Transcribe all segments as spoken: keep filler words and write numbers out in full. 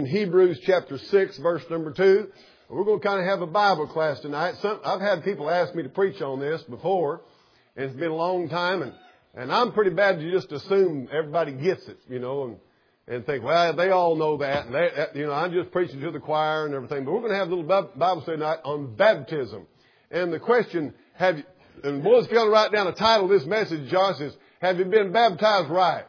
In Hebrews chapter six, verse number two. We're going to kind of have a Bible class tonight. Some, I've had people ask me to preach on this before, and it's been a long time, and, and I'm pretty bad to just assume everybody gets it, you know, and, and think, well, they all know that, and they, you know, I'm just preaching to the choir and everything. But we're going to have a little Bible study tonight on baptism. And the question, have you, and boys, if you want to write down the title of this message, Josh, is, have you been baptized right?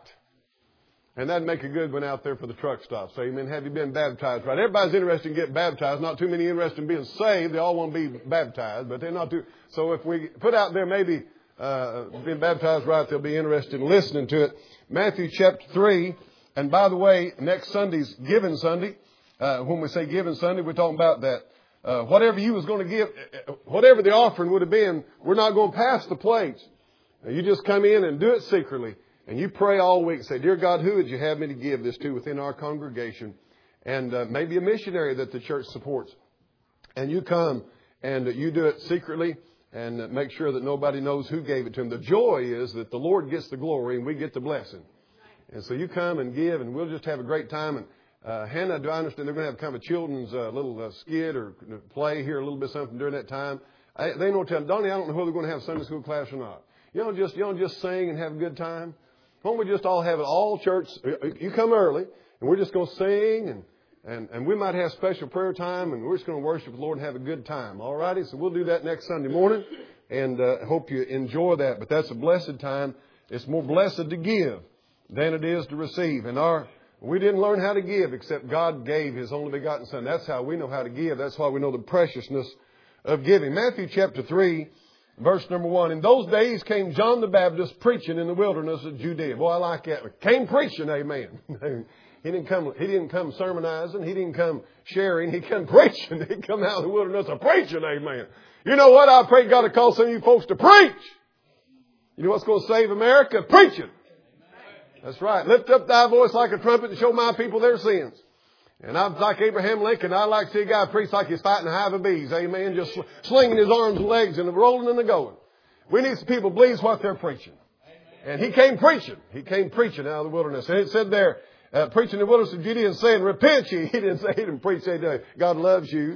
And that'd make a good one out there for the truck stop. So, amen. Have you been baptized right? Everybody's interested in getting baptized. Not too many interested in being saved. They all want to be baptized, but they're not too. So if we put out there maybe uh, being baptized right, they'll be interested in listening to it. Matthew chapter three. And by the way, next Sunday's Giving Sunday. Uh, when we say Giving Sunday, we're talking about that. Uh, whatever you was going to give, whatever the offering would have been, we're not going to pass the plates. Now, you just come in and do it secretly. And you pray all week. Say, dear God, who would you have me to give this to within our congregation? And uh, maybe a missionary that the church supports. And you come and uh, you do it secretly and uh, make sure that nobody knows who gave it to him. The joy is that the Lord gets the glory and we get the blessing. And so you come and give and we'll just have a great time. And uh, Hannah, do I understand they're going to have kind of a children's uh, little uh, skit or play here, a little bit something during that time? I, they don't tell Donnie, I don't know whether they're going to have Sunday school class or not. You don't just, you don't just sing and have a good time. Why don't we just all have it all church? You come early, and we're just going to sing, and, and, and we might have special prayer time, and we're just going to worship the Lord and have a good time. All righty? So we'll do that next Sunday morning, and uh, hope you enjoy that. But that's a blessed time. It's more blessed to give than it is to receive. And our we didn't learn how to give except God gave His only begotten Son. That's how we know how to give. That's why we know the preciousness of giving. Matthew chapter three. Verse number one, in those days came John the Baptist preaching in the wilderness of Judea. Boy, I like that. Came preaching, amen. He didn't come, he didn't come sermonizing. He didn't come sharing. He came preaching. He come out of the wilderness of preaching, amen. You know what? I pray God to call some of you folks to preach. You know what's going to save America? Preaching. That's right. Lift up thy voice like a trumpet and show my people their sins. And I'm like Abraham Lincoln. I like to see a guy preach like he's fighting a hive of bees. Amen. Just slinging his arms and legs and rolling and the going. We need some people to believe what they're preaching. And he came preaching. He came preaching out of the wilderness. And it said there, uh, preaching in the wilderness of Judea and saying, repent ye. He didn't say, he didn't preach, say, God loves you.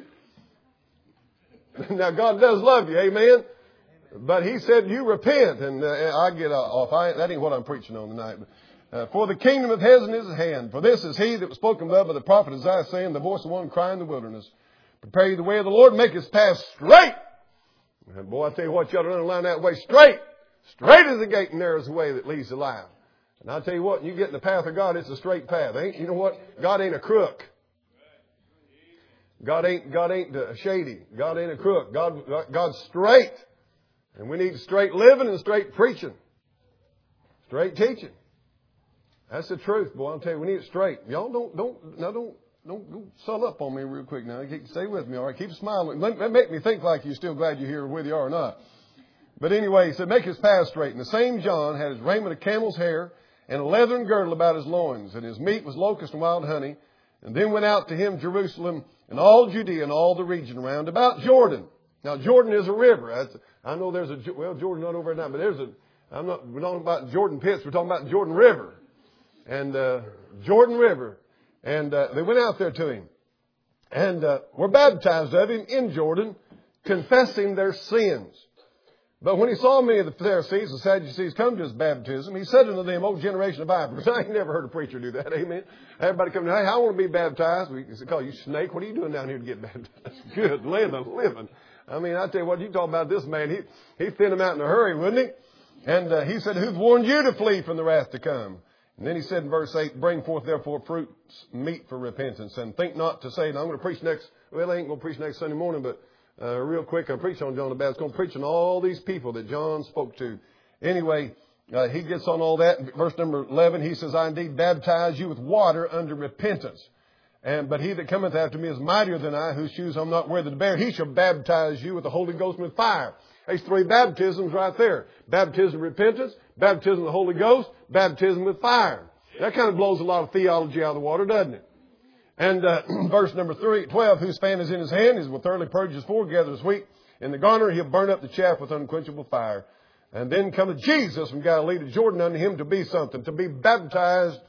Now, God does love you. Amen. But he said, you repent. And uh, I get off. I, that ain't what I'm preaching on tonight. But, Uh, for the kingdom of heaven is at hand. For this is he that was spoken of by the prophet Isaiah, saying, the voice of one crying in the wilderness, prepare you the way of the Lord, make his path straight. And boy, I tell you what, you ought to underline that way, straight. Straight is the gate and narrow is the way that leads to life. And I'll tell you what, you get in the path of God, it's a straight path. Ain't you know what? God ain't a crook. God ain't God ain't shady. God ain't a crook. God God's straight. And we need straight living and straight preaching. Straight teaching. That's the truth, boy. I'll tell you, we need it straight. Y'all don't, don't, now don't, don't go settle up on me real quick now. Stay with me, all right? Keep smiling. Make me think like you're still glad you're here, whether you are or not. But anyway, he said, make his path straight. And the same John had his raiment of camel's hair and a leathern girdle about his loins. And his meat was locust and wild honey. And then went out to him Jerusalem and all Judea and all the region round about Jordan. Now, Jordan is a river. That's, I know there's a, well, Jordan not over there now, but there's a, I'm not, we're not talking about Jordan Pits. We're talking about Jordan River. And uh, Jordan River. And uh, they went out there to him. And uh, were baptized of him in Jordan, confessing their sins. But when he saw many of the Pharisees and Sadducees come to his baptism, he said unto them, O generation of vipers. I ain't never heard a preacher do that. Amen. Everybody come to, hey, I want to be baptized. We call you snake. What are you doing down here to get baptized? Good living, living. I mean, I tell you what, you talk about this man. He, he'd thin him out in a hurry, wouldn't he? And uh, he said, who's warned you to flee from the wrath to come? And then he said in verse eight, bring forth therefore fruits meet for repentance. And think not to say, now I'm going to preach next, well, I ain't going to preach next Sunday morning, but uh, real quick, I'm preaching on John the Baptist. I'm going to preach on all these people that John spoke to. Anyway, uh, he gets on all that. Verse number eleven, he says, I indeed baptize you with water unto repentance. And but he that cometh after me is mightier than I, whose shoes I'm not worthy to bear. He shall baptize you with the Holy Ghost and with fire. There's three baptisms right there. Baptism of repentance, baptism of the Holy Ghost, baptism with fire. That kind of blows a lot of theology out of the water, doesn't it? And uh, verse number three, twelve, whose fan is in his hand, he will thoroughly purge his floor, gather his wheat in the garner, he'll burn up the chaff with unquenchable fire. And then cometh Jesus from Galilee to Jordan unto him to be something, to be baptized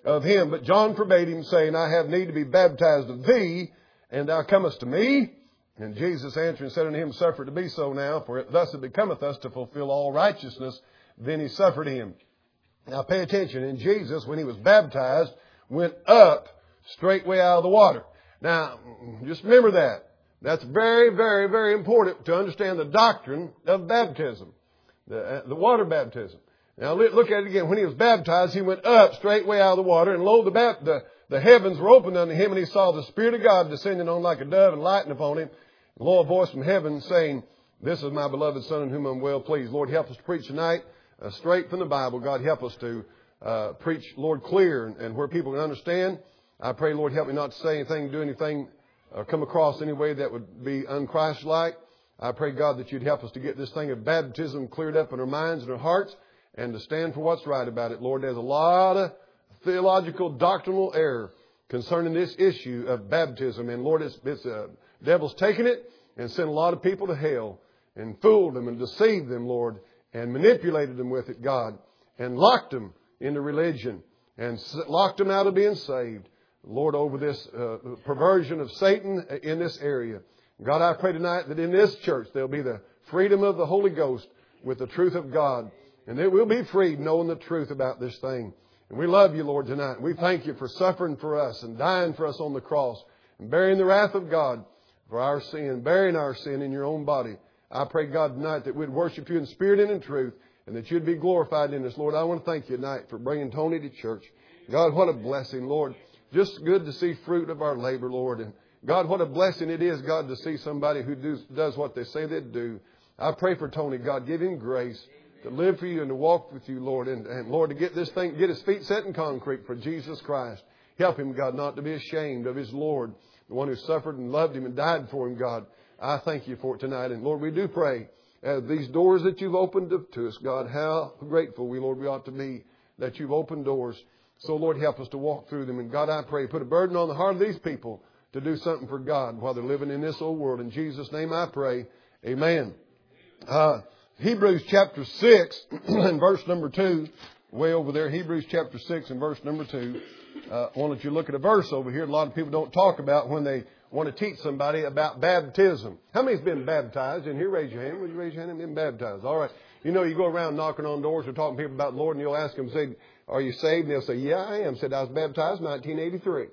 of him. But John forbade him, saying, I have need to be baptized of thee, and thou comest to me? And Jesus answering said unto him, Suffer it to be so now, for it thus it becometh us to fulfill all righteousness. Then he suffered him. Now pay attention. And Jesus, when he was baptized, went up straightway out of the water. Now, just remember that. That's very, very, very important to understand the doctrine of baptism, the, uh, the water baptism. Now look at it again. When he was baptized, he went up straightway out of the water, and lo, the, the, the heavens were opened unto him, and he saw the Spirit of God descending on like a dove and lighting upon him. And lo, a voice from heaven saying, This is my beloved Son in whom I'm well pleased. Lord, help us to preach tonight uh, straight from the Bible. God, help us to uh, preach, Lord, clear and, and where people can understand. I pray, Lord, help me not to say anything, do anything, or come across any way that would be unchristlike. I pray, God, that you'd help us to get this thing of baptism cleared up in our minds and our hearts, and to stand for what's right about it. Lord, there's a lot of theological, doctrinal error concerning this issue of baptism. And Lord, it's, it's uh, devil's taken it and sent a lot of people to hell and fooled them and deceived them, Lord, and manipulated them with it, God, and locked them into religion and locked them out of being saved. Lord, over this uh, perversion of Satan in this area. God, I pray tonight that in this church there'll be the freedom of the Holy Ghost with the truth of God. And that we'll be freed knowing the truth about this thing. And we love you, Lord, tonight. We thank you for suffering for us and dying for us on the cross and bearing the wrath of God for our sin, bearing our sin in your own body. I pray, God, tonight that we'd worship you in spirit and in truth and that you'd be glorified in us. Lord, I want to thank you tonight for bringing Tony to church. God, what a blessing, Lord. Just good to see fruit of our labor, Lord. And God, what a blessing it is, God, to see somebody who does, does what they say they'd do. I pray for Tony. God, give him grace to live for you and to walk with you, Lord. And, and Lord, to get this thing, get his feet set in concrete for Jesus Christ. Help him, God, not to be ashamed of his Lord, the one who suffered and loved him and died for him, God. I thank you for it tonight. And Lord, we do pray as these doors that you've opened to, to us, God, how grateful we, Lord, we ought to be that you've opened doors. So, Lord, help us to walk through them. And God, I pray, put a burden on the heart of these people to do something for God while they're living in this old world. In Jesus' name I pray. Amen. Uh, Hebrews chapter six and verse number two, way over there. Hebrews chapter six and verse number two. Uh, I want you to look at a verse over here. A lot of people don't talk about when they want to teach somebody about baptism. How many's been baptized in here? Raise your hand. Would you raise your hand and been baptized? All right. You know, you go around knocking on doors or talking to people about the Lord, and you'll ask them, say, are you saved? And they'll say, yeah, I am. Said, I was baptized in nineteen eighty-three.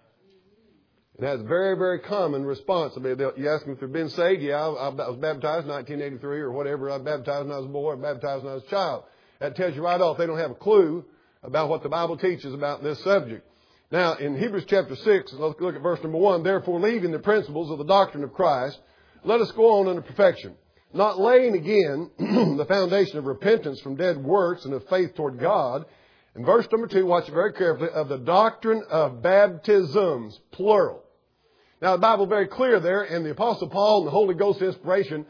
And that's a very, very common response. I mean, you ask them if they've been saved. Yeah, I, I was baptized in nineteen eighty-three or whatever. I was baptized when I was a boy. I was baptized when I was a child. That tells you right off they don't have a clue about what the Bible teaches about this subject. Now, in Hebrews chapter six, let's look at verse number one. Therefore, leaving the principles of the doctrine of Christ, let us go on unto perfection, not laying again the foundation of repentance from dead works and of faith toward God. In verse number two, watch it very carefully, of the doctrine of baptisms, plural. Now, the Bible is very clear there, and the Apostle Paul and the Holy Ghost inspiration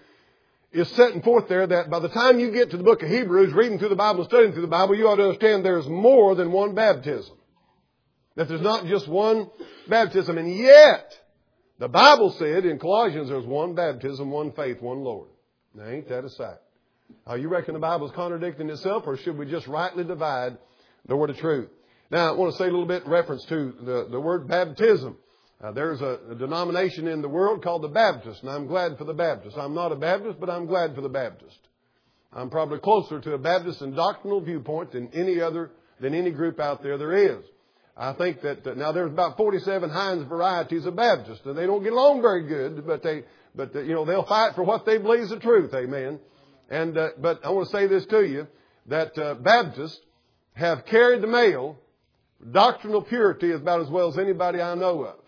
is setting forth there that by the time you get to the book of Hebrews, reading through the Bible and studying through the Bible, you ought to understand there's more than one baptism. That there's not just one baptism. And yet, the Bible said in Colossians there's one baptism, one faith, one Lord. Now, ain't that a sight? Uh, you reckon the Bible is contradicting itself, or should we just rightly divide the word of truth? Now, I want to say a little bit in reference to the, the word baptism. Uh, there's a, a denomination in the world called the Baptist, and I'm glad for the Baptist. I'm not a Baptist, but I'm glad for the Baptist. I'm probably closer to a Baptist in doctrinal viewpoint than any other, than any group out there there is. I think that, uh, now there's about forty-seven Heinz varieties of Baptists, and they don't get along very good, but they, but uh, you know, they'll fight for what they believe is the truth, amen. And, uh, but I want to say this to you, that uh, Baptists have carried the mail. Doctrinal purity is about as well as anybody I know of.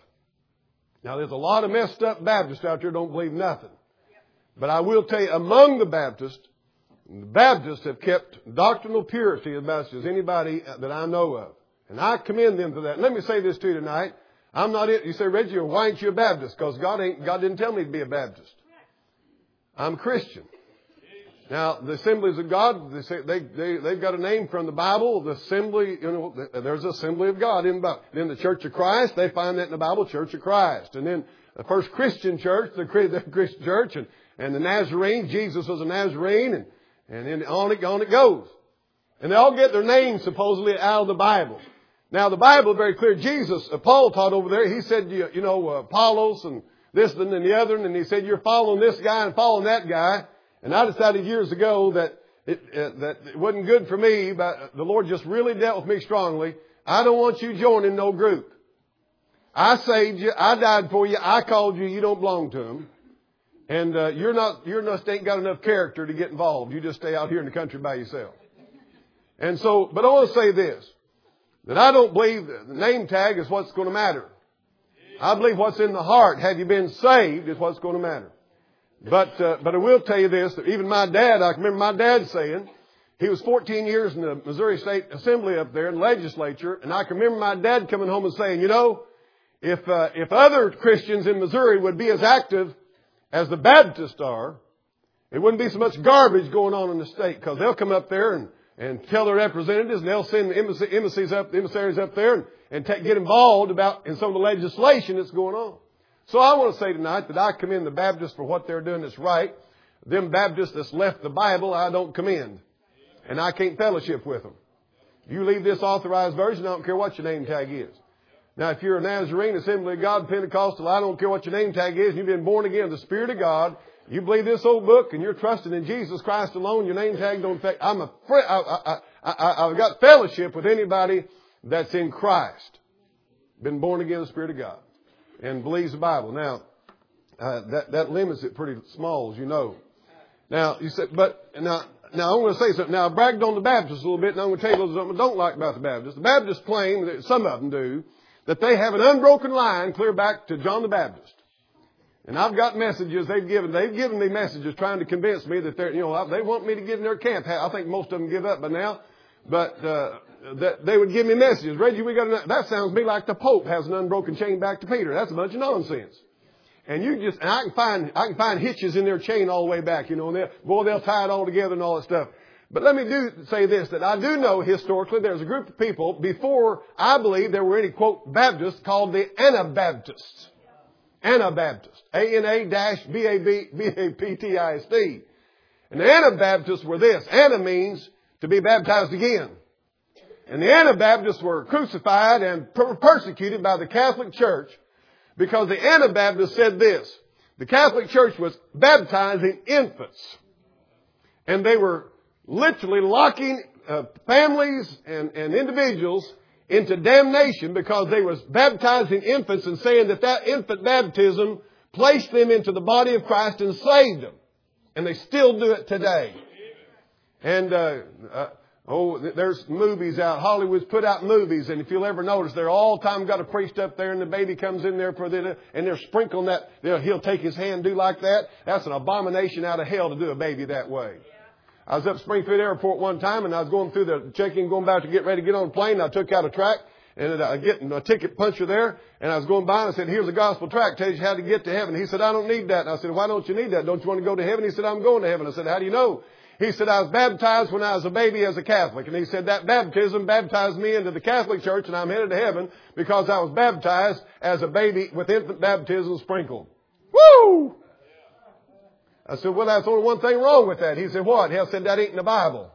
Now, there's a lot of messed up Baptists out there who don't believe nothing. But I will tell you, among the Baptists, the Baptists have kept doctrinal purity as much as anybody that I know of. And I commend them for that. And let me say this to you tonight. I'm not it. You say, Reggie, why ain't you a Baptist? Because God ain't, God didn't tell me to be a Baptist. I'm a Christian. Now, the Assemblies of God, they say they, they, they've got a name from the Bible. The Assembly, you know, there's the Assembly of God in the Bible. Then the Church of Christ, they find that in the Bible, Church of Christ. And then the first Christian church, the, the Christian church, and, and the Nazarene, Jesus was a Nazarene, and, and then on it, on it goes. And they all get their names supposedly out of the Bible. Now, the Bible is very clear. Jesus, uh, Paul taught over there, he said, you, you know, uh, Apollos and this and then the other, and he said, you're following this guy and following that guy. And I decided years ago that it, uh, that it wasn't good for me, but the Lord just really dealt with me strongly. I don't want you joining no group. I saved you. I died for you. I called you. You don't belong to them. And uh, you're not, you're not, ain't got enough character to get involved. You just stay out here in the country by yourself. And so, but I want to say this, that I don't believe that the name tag is what's going to matter. I believe what's in the heart. Have you been saved is what's going to matter. But, uh, but I will tell you this, that even my dad, I can remember my dad saying, he was fourteen years in the Missouri State Assembly up there in the legislature, and I can remember my dad coming home and saying, you know, if, uh, if other Christians in Missouri would be as active as the Baptists are, it wouldn't be so much garbage going on in the state, because they'll come up there and, and tell their representatives, and they'll send the embassy, embassies up, the emissaries up there and, and take, get involved about in some of the legislation that's going on. So I want to say tonight that I commend the Baptists for what they're doing that's right. Them Baptists that's left the Bible, I don't commend. And I can't fellowship with them. You leave this authorized version, I don't care what your name tag is. Now, if you're a Nazarene, Assembly of God, Pentecostal, I don't care what your name tag is, and you've been born again of the Spirit of God, you believe this old book, and you're trusting in Jesus Christ alone, your name tag don't affect. I'm a friend, I, I, I, I've got fellowship with anybody that's in Christ, been born again of the Spirit of God, and believes the Bible. Now, uh, that, that limits it pretty small, as you know. Now, you said, but, now, Now, I'm going to say something. Now, I bragged on the Baptists a little bit, and I'm going to tell you something I don't like about the Baptists. The Baptists claim, that some of them do, that they have an unbroken line clear back to John the Baptist. And I've got messages they've given. They've given me messages trying to convince me that they're, you know, they want me to get in their camp. I think most of them give up by now. But uh, that they would give me messages. Reggie, we got a, that sounds to me like the Pope has an unbroken chain back to Peter. That's a bunch of nonsense. And you just, and I can find, I can find hitches in their chain all the way back, you know, and they'll, boy, they'll tie it all together and all that stuff. But let me do say this, that I do know historically there's a group of people before I believe there were any, quote, Baptists called the Anabaptists. Anabaptists. A N A B A P T I S T. And the Anabaptists were this. Ana means to be baptized again. And the Anabaptists were crucified and per- persecuted by the Catholic Church because the Anabaptists said this. The Catholic Church was baptizing infants. And they were literally locking uh, families and, and individuals into damnation because they was baptizing infants and saying that that infant baptism placed them into the body of Christ and saved them. And they still do it today. And, uh, uh, oh, there's movies out. Hollywood's put out movies. And if you'll ever notice, they're all the time got a priest up there and the baby comes in there for the, and they're sprinkling that. He'll take his hand and do like that. That's an abomination out of hell to do a baby that way. I was up at Springfield Airport one time and I was going through the check-in, going back to get ready to get on the plane. And I took out a track and I get a ticket puncher there. And I was going by and I said, here's a gospel tract, tells you how to get to heaven. He said, I don't need that. And I said, why don't you need that? Don't you want to go to heaven? He said, I'm going to heaven. I said, how do you know? He said, I was baptized when I was a baby as a Catholic. And he said, that baptism baptized me into the Catholic Church and I'm headed to heaven because I was baptized as a baby with infant baptism sprinkled. Woo! I said, well, that's only one thing wrong with that. He said, what? He said, that ain't in the Bible.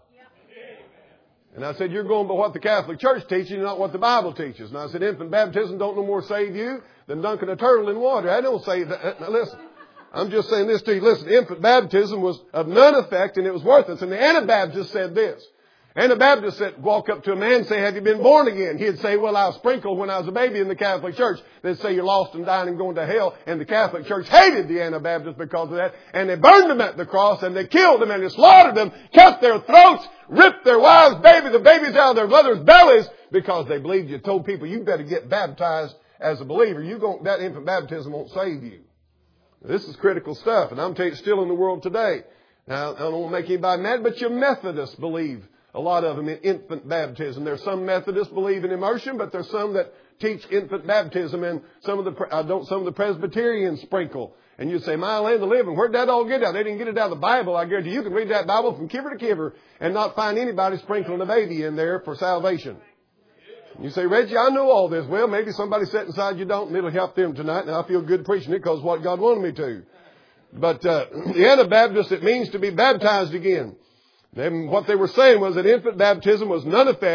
And I said, you're going by what the Catholic Church teaches, not what the Bible teaches. And I said, infant baptism don't no more save you than dunking a turtle in water. I don't say that. Now listen, I'm just saying this to you. Listen, infant baptism was of none effect and it was worthless. And the Anabaptist said this. Anabaptist said, walk up to a man and say, have you been born again? He'd say, well, I was sprinkled when I was a baby in the Catholic Church. They'd say you're lost and dying and going to hell. And the Catholic Church hated the Anabaptists because of that. And they burned them at the cross and they killed them and they slaughtered them, cut their throats, ripped their wives' babies, the babies out of their mothers' bellies because they believed you. Told people you better get baptized as a believer. You going that infant baptism won't save you. This is critical stuff. And I'm telling you, it's still in the world today. Now, I don't want to make anybody mad, but your Methodists believe. A lot of them in infant baptism. There's some Methodists believe in immersion, but there's some that teach infant baptism, and some of the I don't some of the Presbyterians sprinkle. And you say, "My land of living, where'd that all get out? They didn't get it out of the Bible." I guarantee you, you can read that Bible from cover to cover and not find anybody sprinkling a baby in there for salvation. You say, "Reggie, I know all this." Well, maybe somebody sitting inside you don't, and it'll help them tonight. And I feel good preaching it because what God wanted me to. But uh, the Anabaptist, it means to be baptized again. Then what they were saying was that infant baptism was none effect.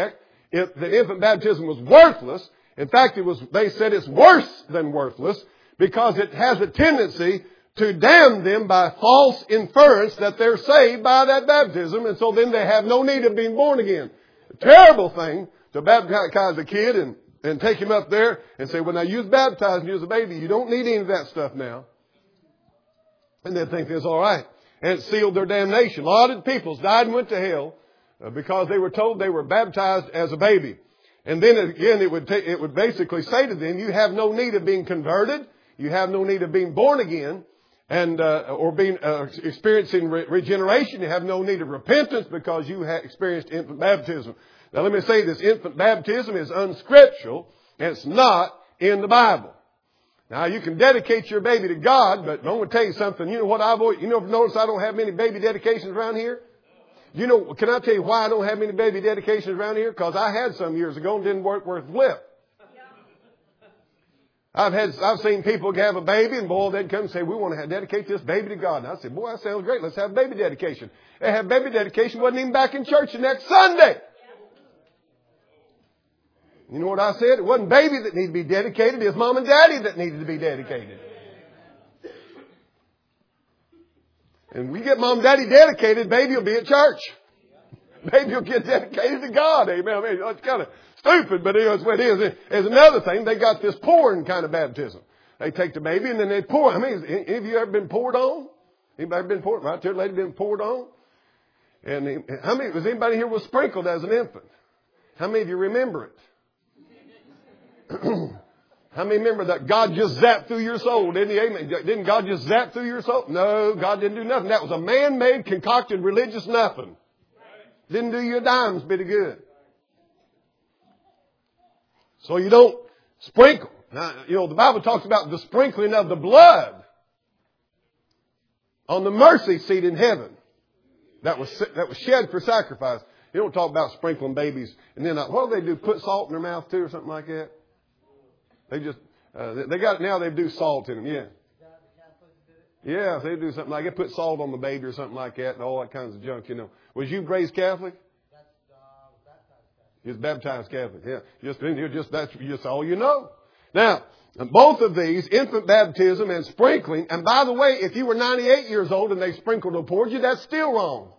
it, the infant baptism was worthless. In fact, it was, they said it's worse than worthless because it has a tendency to damn them by false inference that they're saved by that baptism, and so then they have no need of being born again. A terrible thing to baptize a kid and, and take him up there and say, well, now you was baptized and you was a baby. You don't need any of that stuff now. And they think it's all right. And it sealed their damnation. A lot of peoples died and went to hell because they were told they were baptized as a baby. And then again, it would, ta- it would basically say to them, you have no need of being converted. You have no need of being born again. And uh, or being uh, experiencing re- regeneration. You have no need of repentance because you have experienced infant baptism. Now let me say this, infant baptism is unscriptural and it's not in the Bible. Now you can dedicate your baby to God, but I'm going to tell you something. You know what I've always, you know, notice I don't have many baby dedications around here? You know, can I tell you why I don't have many baby dedications around here? Because I had some years ago and didn't work worth a flip. I've had, I've seen people have a baby and boy, they'd come and say, we want to dedicate this baby to God. And I said, boy, that sounds great. Let's have a baby dedication. They have baby dedication. Wasn't even back in church the next Sunday. You know what I said? It wasn't baby that needed to be dedicated. It was mom and daddy that needed to be dedicated. And we get mom and daddy dedicated, baby will be at church. Baby will get dedicated to God. Amen. I mean, it's kind of stupid, but it's what it is. There's another thing. They got this pouring kind of baptism. They take the baby and then they pour. I mean, any of you ever been poured on? Anybody ever been poured? Right there, lady been poured on? And how many, was anybody here was sprinkled as an infant? How many of you remember it? How many remember that God just zapped through your soul? Didn't he? Amen. Didn't God just zap through your soul? No, God didn't do nothing. That was a man-made, concocted religious nothing. Didn't do you a dime's bit of good. So you don't sprinkle. Now, you know, the Bible talks about the sprinkling of the blood on the mercy seat in heaven. That was, that was shed for sacrifice. You don't talk about sprinkling babies. And then, what do they do? Put salt in their mouth too or something like that? They just, uh, they got, now they do salt in them, yeah. Yeah, they do something like that. Put salt on the baby or something like that and all that kinds of junk, you know. Was you raised Catholic? You was baptized Catholic, yeah. Just, you're just, that's just all you know. Now, both of these, infant baptism and sprinkling, and by the way, if you were ninety-eight years old and they sprinkled or poured you, that's still wrong.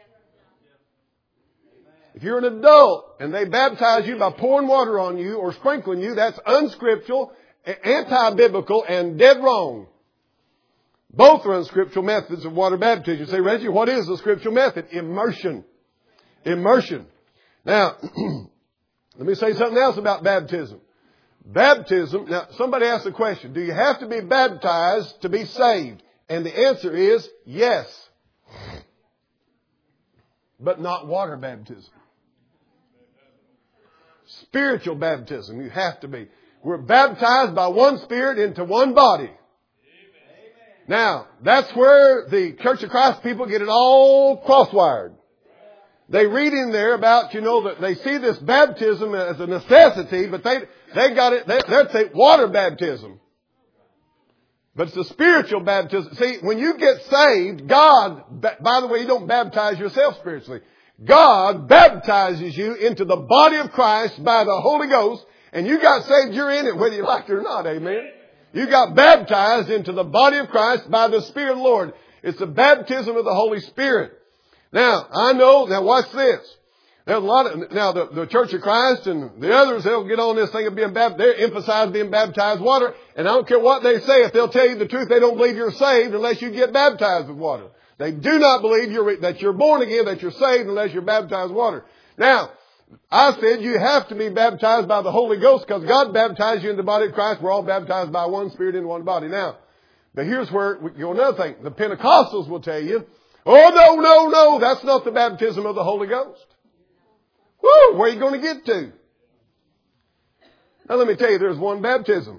If you're an adult and they baptize you by pouring water on you or sprinkling you, that's unscriptural, anti-biblical, and dead wrong. Both are unscriptural methods of water baptism. You say, Reggie, what is the scriptural method? Immersion. Immersion. Now, let me say something else about baptism. Baptism, now somebody asked the question, do you have to be baptized to be saved? And the answer is yes. But not water baptism. Spiritual baptism, you have to be. We're baptized by one Spirit into one body. Now, that's where the Church of Christ people get it all crosswired. They read in there about, you know, that they see this baptism as a necessity, but they they got it, they, they'd say water baptism. But it's a spiritual baptism. See, when you get saved, God, by the way, you don't baptize yourself spiritually. God baptizes you into the body of Christ by the Holy Ghost, and you got saved, you're in it whether you like it or not, amen? You got baptized into the body of Christ by the Spirit of the Lord. It's the baptism of the Holy Spirit. Now, I know, now watch this. There's a lot of, now the, the Church of Christ and the others, they'll get on this thing of being baptized. They emphasize being baptized with water. And I don't care what they say. If they'll tell you the truth, they don't believe you're saved unless you get baptized with water. They do not believe you're, that you're born again, that you're saved unless you're baptized with water. Now, I said you have to be baptized by the Holy Ghost because God baptized you in the body of Christ. We're all baptized by one Spirit in one body. Now, but here's where we go another thing. The Pentecostals will tell you, oh, no, no, no, that's not the baptism of the Holy Ghost. Woo, where are you going to get to? Now, let me tell you, there's one baptism.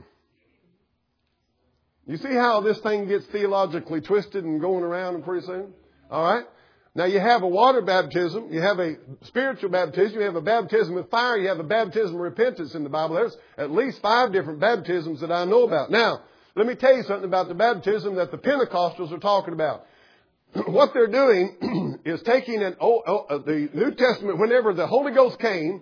You see how this thing gets theologically twisted and going around pretty soon? All right. Now, you have a water baptism. You have a spiritual baptism. You have a baptism with fire. You have a baptism of repentance in the Bible. There's at least five different baptisms that I know about. Now, let me tell you something about the baptism that the Pentecostals are talking about. What they're doing is taking an, oh, oh, the New Testament, whenever the Holy Ghost came,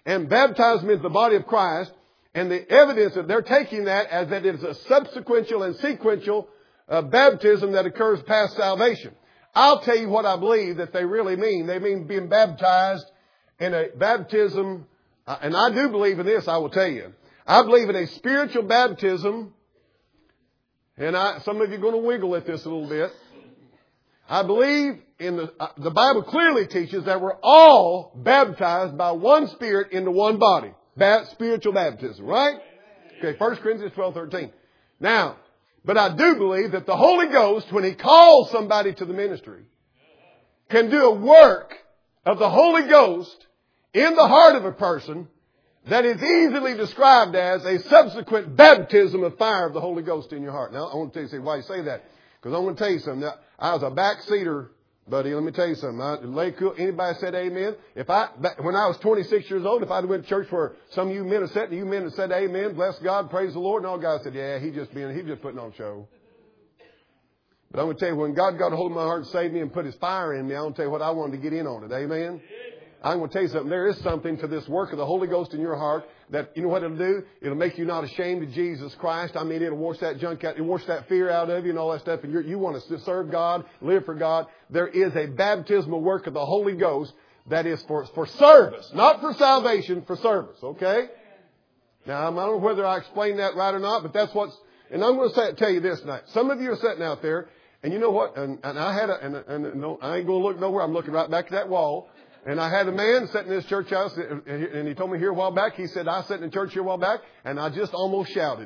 and baptize them into the body of Christ. And the evidence that they're taking that as that it is a subsequential and sequential uh, baptism that occurs past salvation. I'll tell you what I believe that they really mean. They mean being baptized in a baptism, uh, and I do believe in this, I will tell you. I believe in a spiritual baptism, and I, some of you are going to wiggle at this a little bit. I believe in the, uh, the Bible clearly teaches that we're all baptized by one Spirit into one body. Ba- spiritual baptism, right? Okay, First Corinthians twelve thirteen. Now, but I do believe that the Holy Ghost, when He calls somebody to the ministry, can do a work of the Holy Ghost in the heart of a person that is easily described as a subsequent baptism of fire of the Holy Ghost in your heart. Now, I want to tell you say, why you say that. Because I'm going to tell you something. Now, I was a backseater, buddy. Let me tell you something. I, lay cool. Anybody said amen? If I, when I was twenty-six years old, if I went to church where some of you men have sat and you men have said amen, bless God, praise the Lord, and all guys said, yeah, he just being, he just putting on a show. But I'm going to tell you, when God got a hold of my heart and saved me and put His fire in me, I'm going to tell you what I wanted to get in on it. Amen? I'm going to tell you something. There is something to this work of the Holy Ghost in your heart that, you know what it'll do? It'll make you not ashamed of Jesus Christ. I mean, it'll wash that junk out. It'll wash that fear out of you and all that stuff. And you're, you want to serve God, live for God. There is a baptismal work of the Holy Ghost that is for, for service. Not for salvation, for service. Okay? Now, I don't know whether I explained that right or not, but that's what's... And I'm going to say, tell you this tonight. Some of you are sitting out there, and you know what? And, and I had a... And, and, and no, I ain't going to look nowhere. I'm looking right back to that wall. And I had a man sitting in this church house, and he told me here a while back, he said, I sat in church here a while back, and I just almost shouted.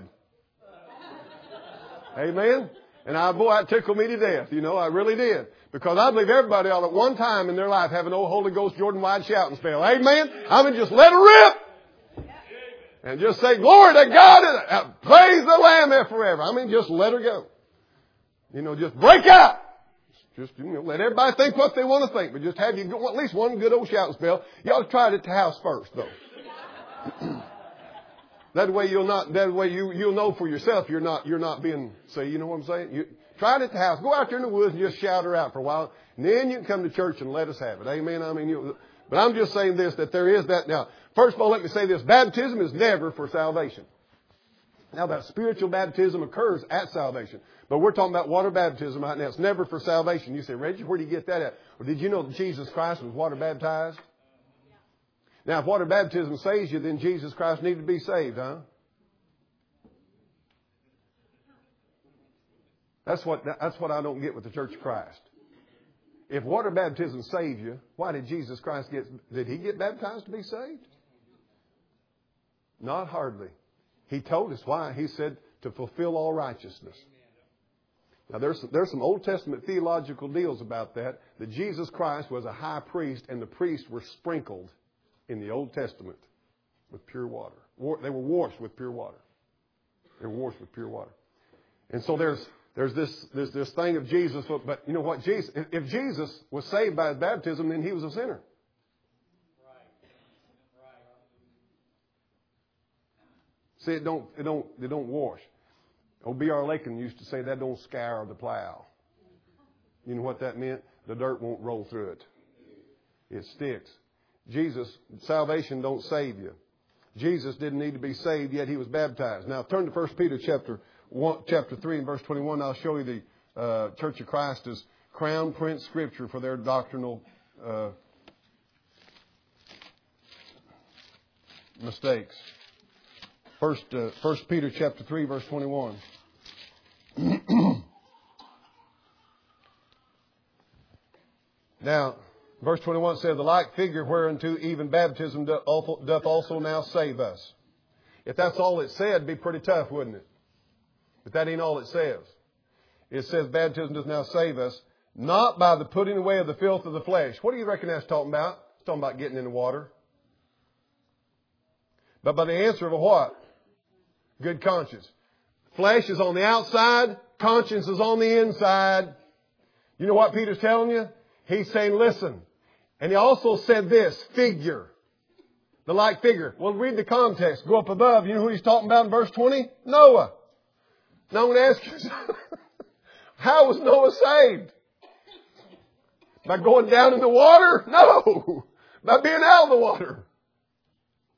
Amen? And I, boy, that tickled me to death. You know, I really did. Because I believe everybody ought at one time in their life have an old Holy Ghost Jordan Wide shouting spell. Amen? I mean, just let her rip. And just say, glory to God, and praise the Lamb forever. I mean, just let her go. You know, just break out. Just, you know, let everybody think what they want to think, but just have you go, at least one good old shouting spell. You ought to try it at the house first, though. That way you'll not, that way you, you'll know for yourself you're not, you're not being, say, you know what I'm saying? You, try it at the house. Go out there in the woods and just shout her out for a while. And then you can come to church and let us have it. Amen? I mean, you, but I'm just saying this, that there is that. Now, first of all, let me say this. Baptism is never for salvation. Now, that spiritual baptism occurs at salvation. But we're talking about water baptism right now. It's never for salvation. You say, Reggie, where do you get that at? Well, did you know that Jesus Christ was water baptized? Now, if water baptism saves you, then Jesus Christ needed to be saved, huh? That's what, that's what I don't get with the Church of Christ. If water baptism saves you, why did Jesus Christ get, did He get baptized to be saved? Not hardly. He told us why. He said to fulfill all righteousness. Now, there's, there's some Old Testament theological deals about that, that Jesus Christ was a high priest and the priests were sprinkled in the Old Testament with pure water. They were washed with pure water. They were washed with pure water. And so there's, there's this, there's this thing of Jesus, but you know what? Jesus, if Jesus was saved by His baptism, then He was a sinner. See, it don't, it don't, it don't wash. Old B R Lakin used to say that don't scour the plow. You know what that meant? The dirt won't roll through it. It sticks. Jesus, salvation don't save you. Jesus didn't need to be saved, yet He was baptized. Now turn to First Peter chapter one, chapter three and verse twenty-one. I'll show you the uh, Church of Christ as crown prince scripture for their doctrinal uh, mistakes. First, uh, First Peter chapter three, verse twenty-one. Now, verse twenty-one says, the like figure whereunto even baptism doth also now save us. If that's all it said, it'd be pretty tough, wouldn't it? But that ain't all it says. It says baptism does now save us, not by the putting away of the filth of the flesh. What do you reckon that's talking about? It's talking about getting in the water. But by the answer of a what? Good conscience. Flesh is on the outside. Conscience is on the inside. You know what Peter's telling you? He's saying, listen. And he also said this, figure. The like figure. Well, read the context. Go up above. You know who he's talking about in verse twenty? Noah. Now I'm going to ask you, how was Noah saved? By going down in the water? No. By being out of the water.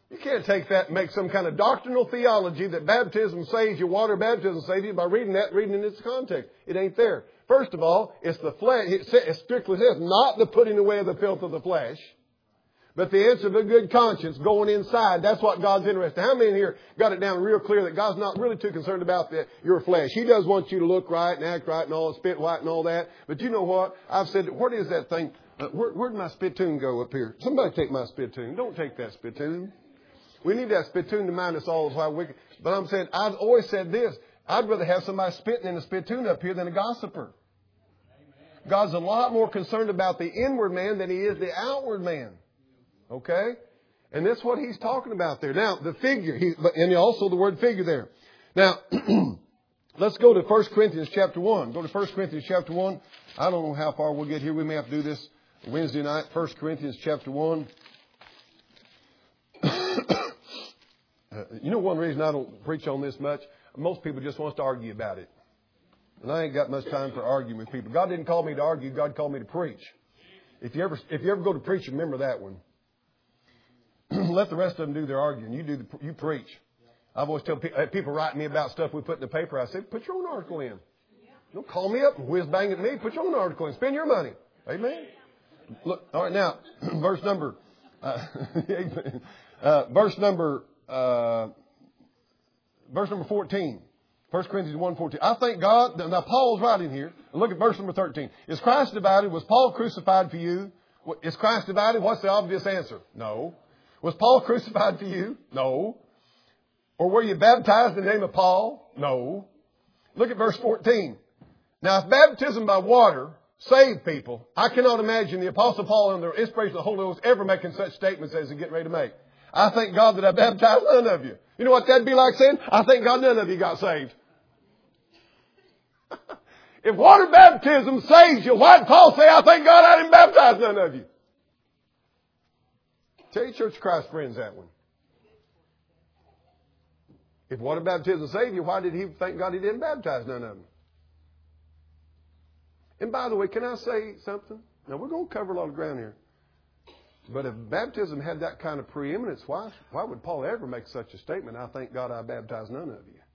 You can't take that and make some kind of doctrinal theology that baptism saves you, water baptism saves you by reading that, reading it in its context. It ain't there. First of all, it's the flesh. It strictly says not the putting away of the filth of the flesh, but the answer of a good conscience going inside. That's what God's interested in. How many here got it down real clear that God's not really too concerned about the, your flesh? He does want you to look right and act right and all, spit white and all that. But you know what? I've said, what is that thing? Uh, where, where'd my spittoon go up here? Somebody take my spittoon. Don't take that spittoon. We need that spittoon to mind us all while we. But I'm saying, I've always said this. I'd rather have somebody spitting in a spittoon up here than a gossiper. God's a lot more concerned about the inward man than He is the outward man. Okay? And that's what He's talking about there. Now, the figure, he, and also the word figure there. Now, let's go to First Corinthians chapter one. Go to First Corinthians chapter one. I don't know how far we'll get here. We may have to do this Wednesday night. First Corinthians chapter one. Uh, you know one reason I don't preach on this much? Most people just want to argue about it. And I ain't got much time for arguing with people. God didn't call me to argue. God called me to preach. If you ever, if you ever go to preach, remember that one. Let the rest of them do their arguing. You do the, you preach. I've always tell people, people write me about stuff we put in the paper. I say, put your own article in. Don't call me up and whiz bang at me. Put your own article in. Spend your money. Amen. Look, all right, now, verse number, uh, uh, verse number, uh, verse number fourteen. First Corinthians one fourteen. I thank God. Now, Paul's writing here. And look at verse number thirteen. Is Christ divided? Was Paul crucified for you? Is Christ divided? What's the obvious answer? No. Was Paul crucified for you? No. Or were you baptized in the name of Paul? No. Look at verse fourteen. Now, if baptism by water saved people, I cannot imagine the Apostle Paul under the inspiration of the Holy Ghost ever making such statements as he's getting ready to make. I thank God that I baptized none of you. You know what that'd be like saying? I thank God none of you got saved. If water baptism saves you, why did Paul say, I thank God I didn't baptize none of you? Tell your Church of Christ friends that one. If water baptism saved you, why did he thank God he didn't baptize none of them? And by the way, can I say something? Now, we're going to cover a lot of ground here. But if baptism had that kind of preeminence, why, why would Paul ever make such a statement? I thank God I baptized none of you.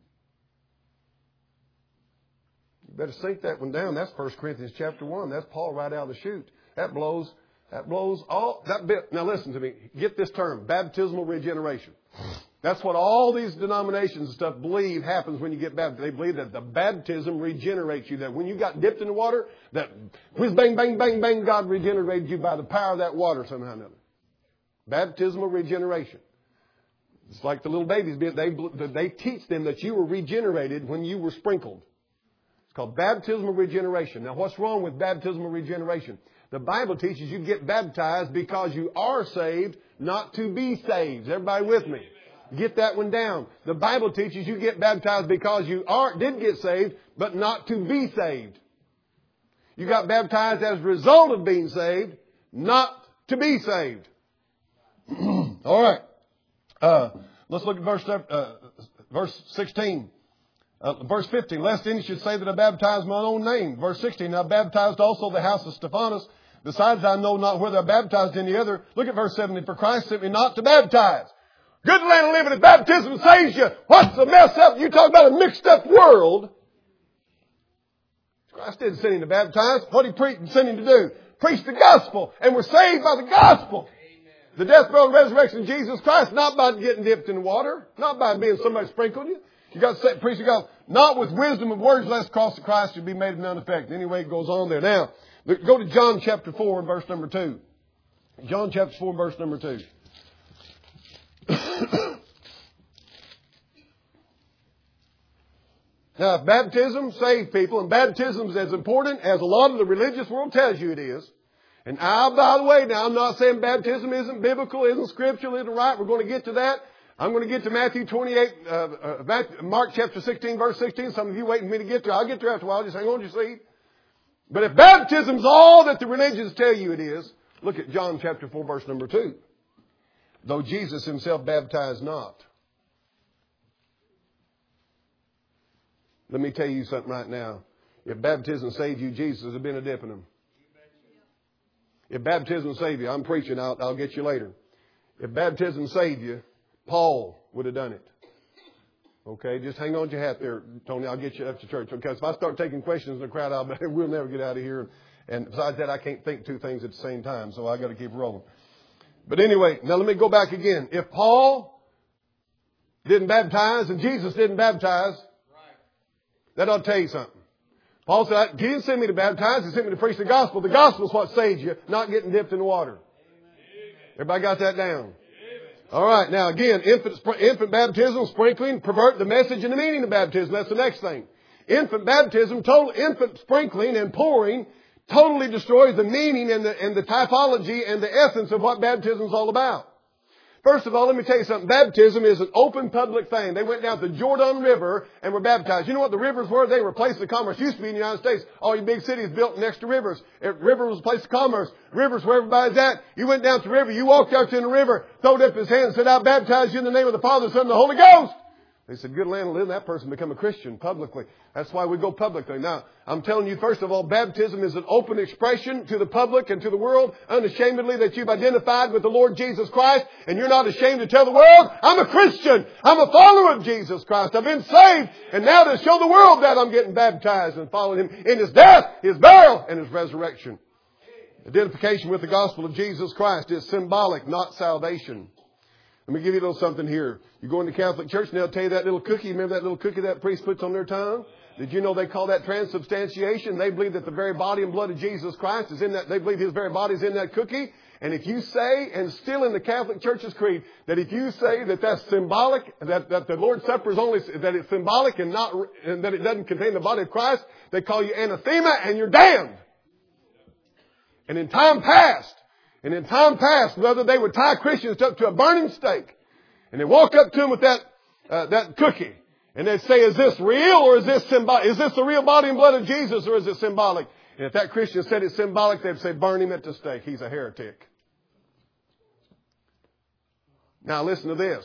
You better sink that one down. That's First Corinthians chapter one. That's Paul right out of the chute. That blows, that blows all, that bit. Now listen to me. Get this term, baptismal regeneration. That's what all these denominations and stuff believe happens when you get baptized. They believe that the baptism regenerates you. That when you got dipped in the water, that whiz, bang, bang, bang, bang, God regenerated you by the power of that water somehow or another. Baptismal regeneration. It's like the little babies. They, they teach them that you were regenerated when you were sprinkled. It's called baptismal regeneration. Now, what's wrong with baptismal regeneration? The Bible teaches you get baptized because you are saved, not to be saved. Is everybody with me? Get that one down. The Bible teaches you get baptized because you are did get saved, but not to be saved. You got baptized as a result of being saved, not to be saved. All right. Uh, let's look at verse uh, verse sixteen. Uh, verse fifteen. Lest any should say that I baptized my own name. Verse sixteen. I baptized also the house of Stephanus. Besides, I know not whether I baptized any other. Look at verse seventeen. For Christ sent me not to baptize. Good land of living if baptism saves you. What's the mess up? You talk about a mixed up world. Christ didn't send him to baptize. What did he pre- send him to do? Preach the gospel. And we're saved by the gospel. Amen. The death, burial, and resurrection of Jesus Christ. Not by getting dipped in water. Not by being somebody sprinkled you. You got to preach the gospel. Not with wisdom of words lest the cross of Christ should be made of none effect. Anyway, it goes on there. Now, go to John chapter four and verse number two. John chapter four and verse number two. Now, if baptism saves people, and baptism is as important as a lot of the religious world tells you it is. And I, by the way, now I'm not saying baptism isn't biblical, isn't scriptural, isn't right. We're going to get to that. I'm going to get to Matthew twenty-eight, uh, uh, Matthew, Mark chapter sixteen, verse sixteen. Some of you waiting for me to get there. I'll get there after a while. Just hang on to your seat. But if baptism's all that the religions tell you it is, look at John chapter four, verse number two. Though Jesus himself baptized not. Let me tell you something right now. If baptism saved you, Jesus would have been a dipping them. If baptism saved you, I'm preaching, I'll, I'll get you later. If baptism saved you, Paul would have done it. Okay, just hang on to your hat there, Tony. I'll get you up to church. Okay, so if I start taking questions in the crowd, I'll, we'll never get out of here. And besides that, I can't think two things at the same time, so I got to keep rolling. But anyway, now let me go back again. If Paul didn't baptize and Jesus didn't baptize, that ought to tell you something. Paul said, He didn't send me to baptize, He sent me to preach the gospel. The gospel is what saves you, not getting dipped in the water. Everybody got that down? All right. Now, again, infant, infant baptism, sprinkling, pervert the message and the meaning of baptism. That's the next thing. Infant baptism, total infant sprinkling and pouring totally destroys the meaning and the, and the typology and the essence of what baptism is all about. First of all, let me tell you something. Baptism is an open public thing. They went down the Jordan River and were baptized. You know what the rivers were? They were places of commerce. Used to be in the United States. All your big cities built next to rivers. A river was a place of commerce. Rivers where everybody's at. You went down to the river. You walked out to the river, throwed up his hand and said, I baptize you in the name of the Father, the Son, and the Holy Ghost. They said, good land, let that person become a Christian publicly. That's why we go publicly. Now, I'm telling you, first of all, baptism is an open expression to the public and to the world, unashamedly, that you've identified with the Lord Jesus Christ, and you're not ashamed to tell the world, I'm a Christian. I'm a follower of Jesus Christ. I've been saved, and now to show the world that I'm getting baptized and following Him in His death, His burial, and His resurrection. Identification with the gospel of Jesus Christ is symbolic, not salvation. Let me give you a little something here. You go into Catholic Church and they'll tell you that little cookie. Remember that little cookie that priest puts on their tongue? Did you know they call that transubstantiation? They believe that the very body and blood of Jesus Christ is in that. They believe His very body is in that cookie. And if you say, and still in the Catholic Church's creed, that if you say that that's symbolic, that, that the Lord's Supper is only, that it's symbolic and not, and that it doesn't contain the body of Christ, they call you anathema and you're damned. And in time past, And in time past, brother, they would tie Christians up to a burning stake. And they walk up to them with that, uh, that cookie. And they'd say, is this real or is this symbolic? Is this the real body and blood of Jesus or is it symbolic? And if that Christian said it's symbolic, they'd say, burn him at the stake. He's a heretic. Now listen to this.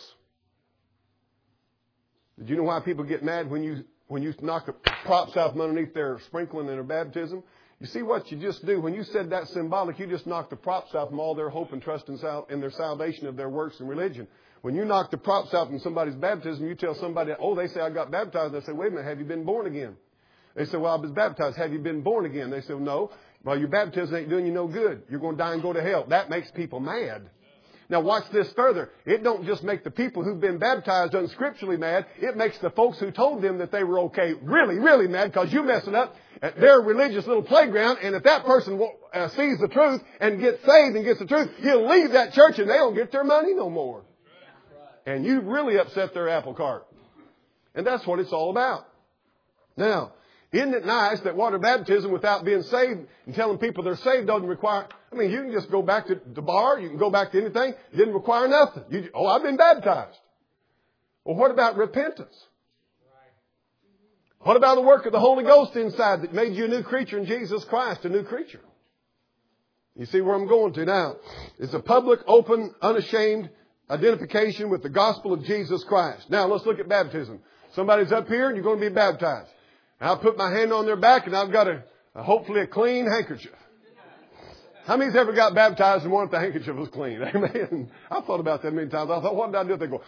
Did you know why people get mad when you, when you knock the props out from underneath their sprinkling and their baptism? You see what you just do? When you said that symbolic, you just knocked the props out from all their hope and trust in, sal- in their salvation of their works and religion. When you knock the props out from somebody's baptism, you tell somebody, oh, they say I got baptized. They say, wait a minute, have you been born again? They say, well, I was baptized. Have you been born again? They say, no. Well, your baptism ain't doing you no good. You're going to die and go to hell. That makes people mad. Now watch this further. It don't just make the people who've been baptized unscripturally mad. It makes the folks who told them that they were okay really, really mad because you're messing up at their religious little playground. And if that person uh, sees the truth and gets saved and gets the truth, he'll leave that church and they don't get their money no more. And you've really upset their apple cart. And that's what it's all about. Now, isn't it nice that water baptism without being saved and telling people they're saved doesn't require... I mean, you can just go back to the bar. You can go back to anything. It didn't require nothing. You, oh, I've been baptized. Well, what about repentance? What about the work of the Holy Ghost inside that made you a new creature in Jesus Christ, a new creature? You see where I'm going to now. It's a public, open, unashamed identification with the gospel of Jesus Christ. Now, let's look at baptism. Somebody's up here and you're going to be baptized. I'll put my hand on their back and I've got a, a hopefully a clean handkerchief. How many's ever got baptized and wanted the handkerchief was clean? Amen. I thought about that many times. I thought, what did I do? They go,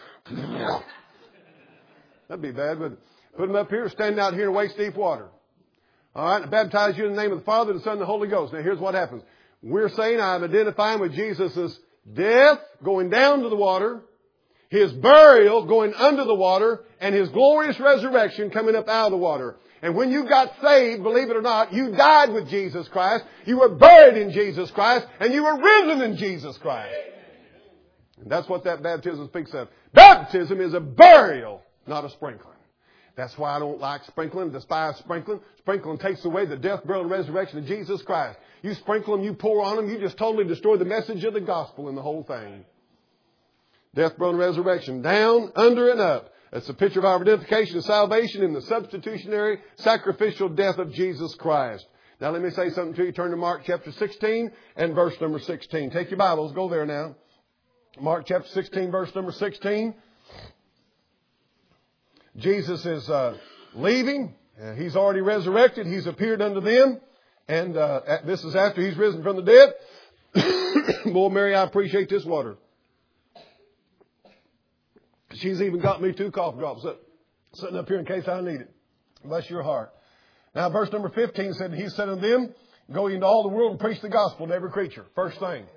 that'd be bad, but put them up here, standing out here in waist deep water. All right, I baptize you in the name of the Father, the Son, and the Holy Ghost. Now here's what happens. We're saying I'm identifying with Jesus' death, going down to the water, His burial, going under the water, and His glorious resurrection coming up out of the water. And when you got saved, believe it or not, you died with Jesus Christ. You were buried in Jesus Christ. And you were risen in Jesus Christ. And that's what that baptism speaks of. Baptism is a burial, not a sprinkling. That's why I don't like sprinkling, despise sprinkling. Sprinkling takes away the death, burial, and resurrection of Jesus Christ. You sprinkle them, you pour on them, you just totally destroy the message of the gospel in the whole thing. Death, burial, and resurrection. Down, under, and up. That's a picture of our identification of salvation in the substitutionary, sacrificial death of Jesus Christ. Now let me say something to you. Turn to Mark chapter sixteen and verse number sixteen. Take your Bibles. Go there now. Mark chapter sixteen, verse number sixteen. Jesus is uh, leaving. Uh, he's already resurrected. He's appeared unto them. And uh, this is after He's risen from the dead. Boy, Mary, I appreciate this water. She's even got me two cough drops up, sitting up here in case I need it. Bless your heart. Now, verse number fifteen said, He said unto them, Go ye into all the world and preach the gospel to every creature. First thing.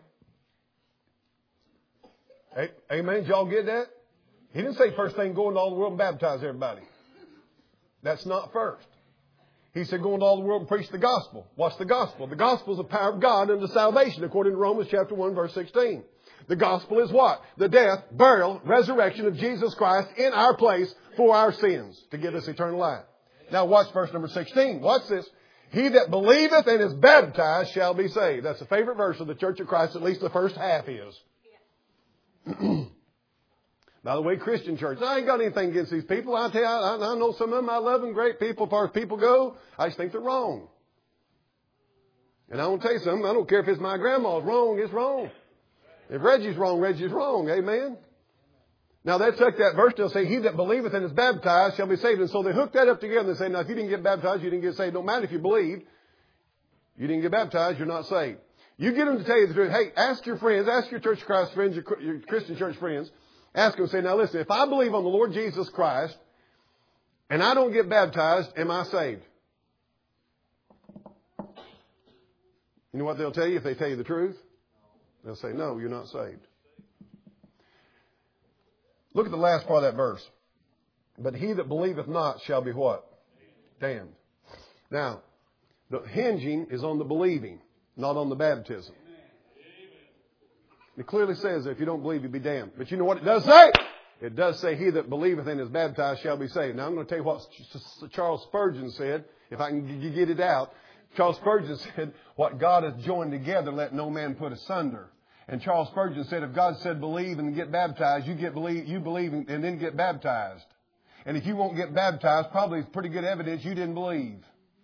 Hey, amen. Did y'all get that? He didn't say first thing, go into all the world and baptize everybody. That's not first. He said, go into all the world and preach the gospel. What's the gospel? The gospel is the power of God unto salvation, according to Romans chapter one, verse sixteen. The gospel is what? The death, burial, resurrection of Jesus Christ in our place for our sins to give us eternal life. Now watch verse number sixteen. Watch this. He that believeth and is baptized shall be saved. That's a favorite verse of the Church of Christ, at least the first half is. By the way, Christian church, I ain't got anything against these people. I tell you, I, I know some of them. I love them, great people. As far as people go, I just think they're wrong. And I want to tell you something. I don't care if it's my grandma's wrong. It's wrong. If Reggie's wrong, Reggie's wrong. Amen. Now they took that verse to say, He that believeth and is baptized shall be saved. And so they hooked that up together and say, now if you didn't get baptized, you didn't get saved. Don't matter if you believed. You didn't get baptized, you're not saved. You get them to tell you the truth. Hey, ask your friends, ask your church of Christ friends, your, your Christian church friends. Ask them, say, now listen, if I believe on the Lord Jesus Christ and I don't get baptized, am I saved? You know what they'll tell you if they tell you the truth? They'll say, no, you're not saved. Look at the last part of that verse. But he that believeth not shall be what? Damned. Now, the hinging is on the believing, not on the baptism. It clearly says that if you don't believe, you'll be damned. But you know what it does say? It does say, he that believeth and is baptized shall be saved. Now, I'm going to tell you what Charles Spurgeon said, if I can get it out. Charles Spurgeon said, what God hath joined together, let no man put asunder. And Charles Spurgeon said, if God said believe and get baptized, you get believe, you believe and then get baptized. And if you won't get baptized, probably it's pretty good evidence you didn't believe.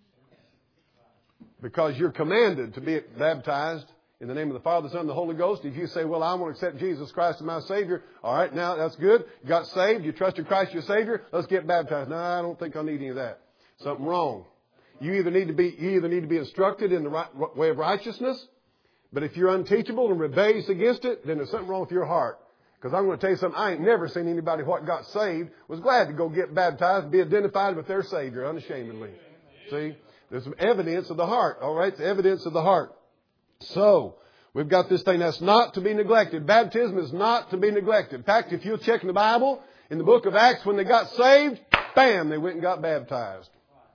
Because you're commanded to be baptized in the name of the Father, the Son, and the Holy Ghost. If you say, well, I want to accept Jesus Christ as my Savior. All right, now that's good. You got saved. You trusted Christ your Savior. Let's get baptized. No, I don't think I need any of that. Something wrong. You either need to be, you either need to be instructed in the right way of righteousness. But if you're unteachable and rebellious against it, then there's something wrong with your heart. Because I'm going to tell you something. I ain't never seen anybody what got saved was glad to go get baptized and be identified with their Savior unashamedly. See? There's some evidence of the heart. All right? It's evidence of the heart. So, we've got this thing that's not to be neglected. Baptism is not to be neglected. In fact, if you'll check in the Bible, in the book of Acts, when they got saved, bam, they went and got baptized.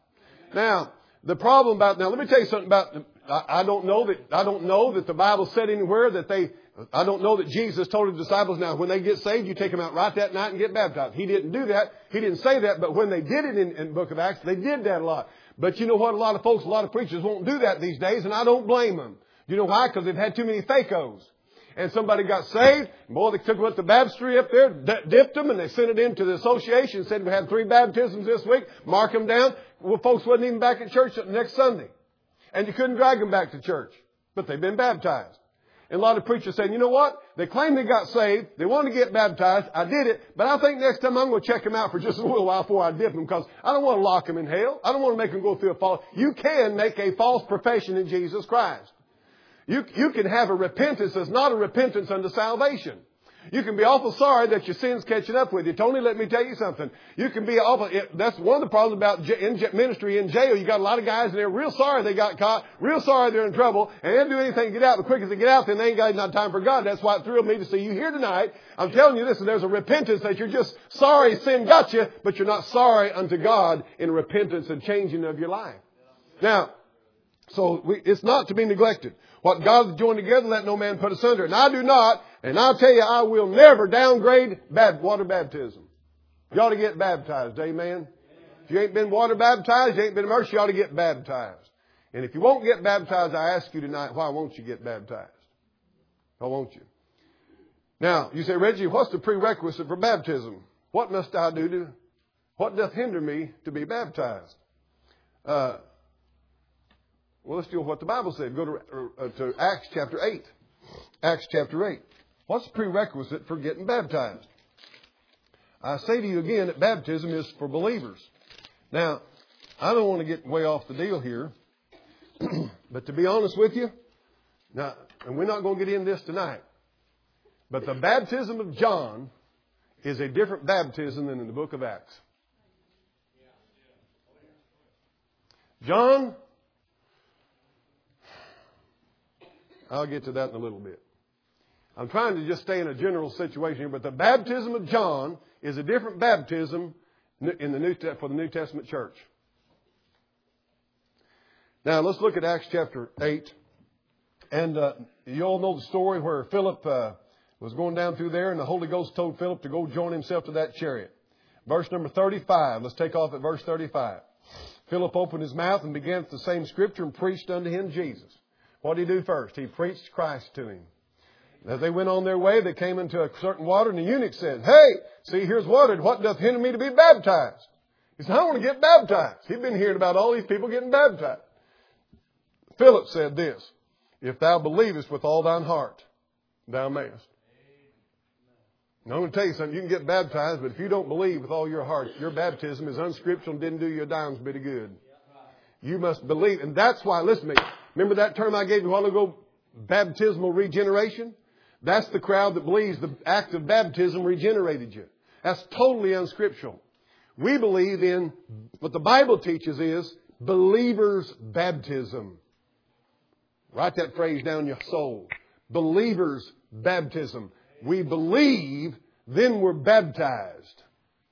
Now, the problem about, now let me tell you something about, I, I don't know that, I don't know that the Bible said anywhere that they, I don't know that Jesus told his disciples, now when they get saved, you take them out right that night and get baptized. He didn't do that. He didn't say that, but when they did it in, in the book of Acts, they did that a lot. But you know what? A lot of folks, a lot of preachers won't do that these days, and I don't blame them. You know why? Because they've had too many fakos. And somebody got saved. Boy, they took what the baptistry up there, d- dipped them, and they sent it into the association. Said we had three baptisms this week. Mark them down. Well, folks wasn't even back at church next Sunday. And you couldn't drag them back to church. But they've been baptized. And a lot of preachers saying, you know what? They claim they got saved. They wanted to get baptized. I did it. But I think next time I'm going to check them out for just a little while before I dip them, because I don't want to lock them in hell. I don't want to make them go through a false. You can make a false profession in Jesus Christ. You, you can have a repentance that's not a repentance unto salvation. You can be awful sorry that your sin's catching up with you. Tony, let me tell you something. You can be awful. It, that's one of the problems about j- in j- ministry in jail. You got a lot of guys in there real sorry they got caught, real sorry they're in trouble, and they'll do anything to get out. The quick as they get out, then they ain't got enough time for God. That's why it thrilled me to see you here tonight. I'm telling you this, there's a repentance that you're just sorry sin got you, but you're not sorry unto God in repentance and changing of your life. Now, so we, it's not to be neglected. What God has joined together, let no man put asunder. And I do not, and I'll tell you, I will never downgrade bab- water baptism. You ought to get baptized, amen? If you ain't been water baptized, you ain't been immersed, you ought to get baptized. And if you won't get baptized, I ask you tonight, why won't you get baptized? Why won't you? Now, you say, Reggie, what's the prerequisite for baptism? What must I do to, what doth hinder me to be baptized? Uh, Well, let's deal with what the Bible said. Go to, uh, to Acts chapter eight. Acts chapter eight. What's the prerequisite for getting baptized? I say to you again that baptism is for believers. Now, I don't want to get way off the deal here. But to be honest with you, now, and we're not going to get into this tonight, but the baptism of John is a different baptism than in the book of Acts. John, I'll get to that in a little bit. I'm trying to just stay in a general situation here, but the baptism of John is a different baptism in the New, for the New Testament church. Now, let's look at Acts chapter eight. And uh, you all know the story where Philip uh, was going down through there, and the Holy Ghost told Philip to go join himself to that chariot. Verse number thirty-five. Let's take off at verse thirty-five. Philip opened his mouth and began the same scripture and preached unto him Jesus. What did he do first? He preached Christ to him. As they went on their way, they came into a certain water, and the eunuch said, "Hey, see, here's water. What doth hinder me to be baptized?" He said, "I want to get baptized." He'd been hearing about all these people getting baptized. Philip said this, "If thou believest with all thine heart, thou mayest." Now, I'm going to tell you something. You can get baptized, but if you don't believe with all your heart, your baptism is unscriptural and didn't do you a dime's bit of good. You must believe. And that's why, listen to me. Remember that term I gave you a while ago, baptismal regeneration? That's the crowd that believes the act of baptism regenerated you. That's totally unscriptural. We believe in, what the Bible teaches is, believer's baptism. Write that phrase down in your soul. Believer's baptism. We believe, then we're baptized.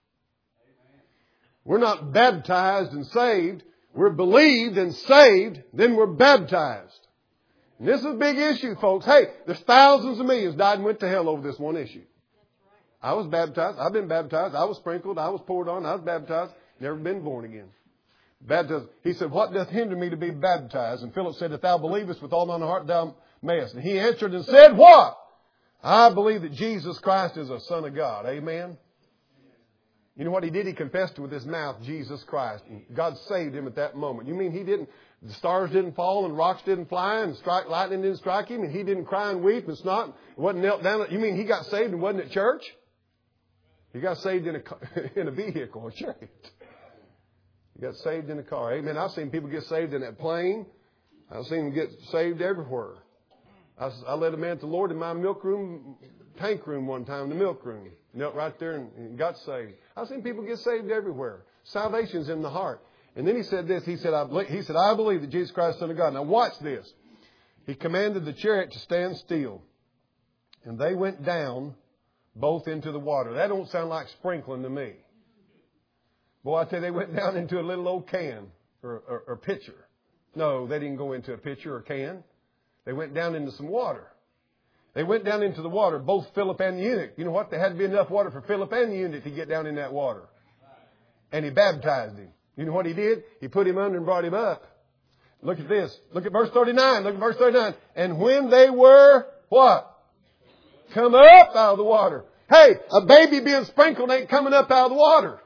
We're not baptized and saved. We're believed and saved, then we're baptized. And this is a big issue, folks. Hey, there's thousands of millions died and went to hell over this one issue. I was baptized. I've been baptized. I was sprinkled. I was poured on. I was baptized. Never been born again. Baptized. He said, "What doth hinder me to be baptized?" And Philip said, "If thou believest with all thine heart, thou mayest." And he answered and said, "What? I believe that Jesus Christ is a Son of God." Amen. You know what he did? He confessed with his mouth Jesus Christ. And God saved him at that moment. You mean he didn't, the stars didn't fall and rocks didn't fly and strike, lightning didn't strike him and he didn't cry and weep and snot, wasn't knelt down? You mean he got saved and wasn't at church? He got saved in a, in a vehicle, a chariot. He got saved in a car. Amen. I've seen people get saved in that plane. I've seen them get saved everywhere. I, I led a man to the Lord in my milk room, tank room one time, the milk room. Knelt right there and, and got saved. I've seen people get saved everywhere. Salvation's in the heart. And then he said this. He said, I believe, he said, "I believe that Jesus Christ is the Son of God." Now watch this. He commanded the chariot to stand still. And they went down both into the water. That don't sound like sprinkling to me. Boy, I tell you, they went down into a little old can or, or, or pitcher. No, they didn't go into a pitcher or can. They went down into some water. They went down into the water, both Philip and the eunuch. You know what? There had to be enough water for Philip and the eunuch to get down in that water. And he baptized him. You know what he did? He put him under and brought him up. Look at this. Look at verse thirty-nine. Look at verse thirty-nine. And when they were, what? Come up out of the water. Hey, a baby being sprinkled ain't coming up out of the water.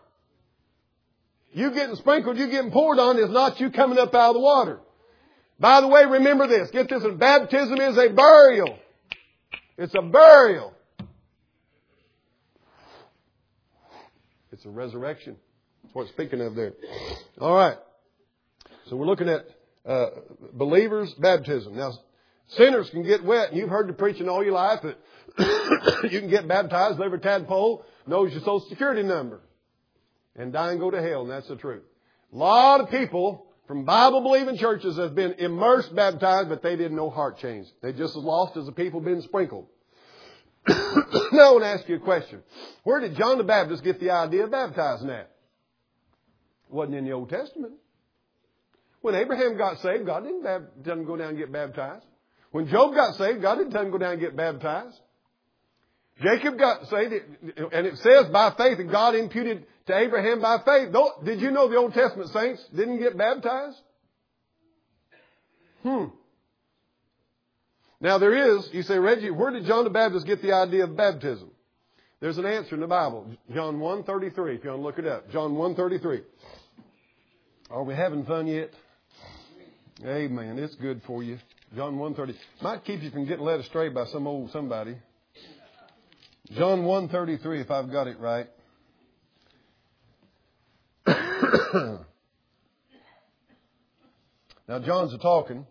You getting sprinkled, you getting poured on is not you coming up out of the water. By the way, remember this. Get this. Baptism is a burial. It's a burial. It's a resurrection. That's what it's speaking of there. All right. So we're looking at uh, believers' baptism. Now, sinners can get wet. And you've heard the preaching all your life that you can get baptized, live a tadpole, knows your social security number, and die and go to hell. And that's the truth. A lot of people from Bible-believing churches have been immersed, baptized, but they didn't know heart change. They just as lost as the people been sprinkled. Now I want to ask you a question. Where did John the Baptist get the idea of baptizing at? It wasn't in the Old Testament. When Abraham got saved, God didn't bab- tell him to go down and get baptized. When Job got saved, God didn't tell him to go down and get baptized. Jacob got saved, and it says by faith, and God imputed to Abraham by faith. Did you know the Old Testament saints didn't get baptized? Hmm. Now there is, you say, Reggie, where did John the Baptist get the idea of baptism? There's an answer in the Bible. John one thirty-three, if you want to look it up. John one thirty-three. Are we having fun yet? Amen. It's good for you. John one thirty. Might keep you from getting led astray by some old somebody. John one thirty-three, if I've got it right. Now, John's a talking.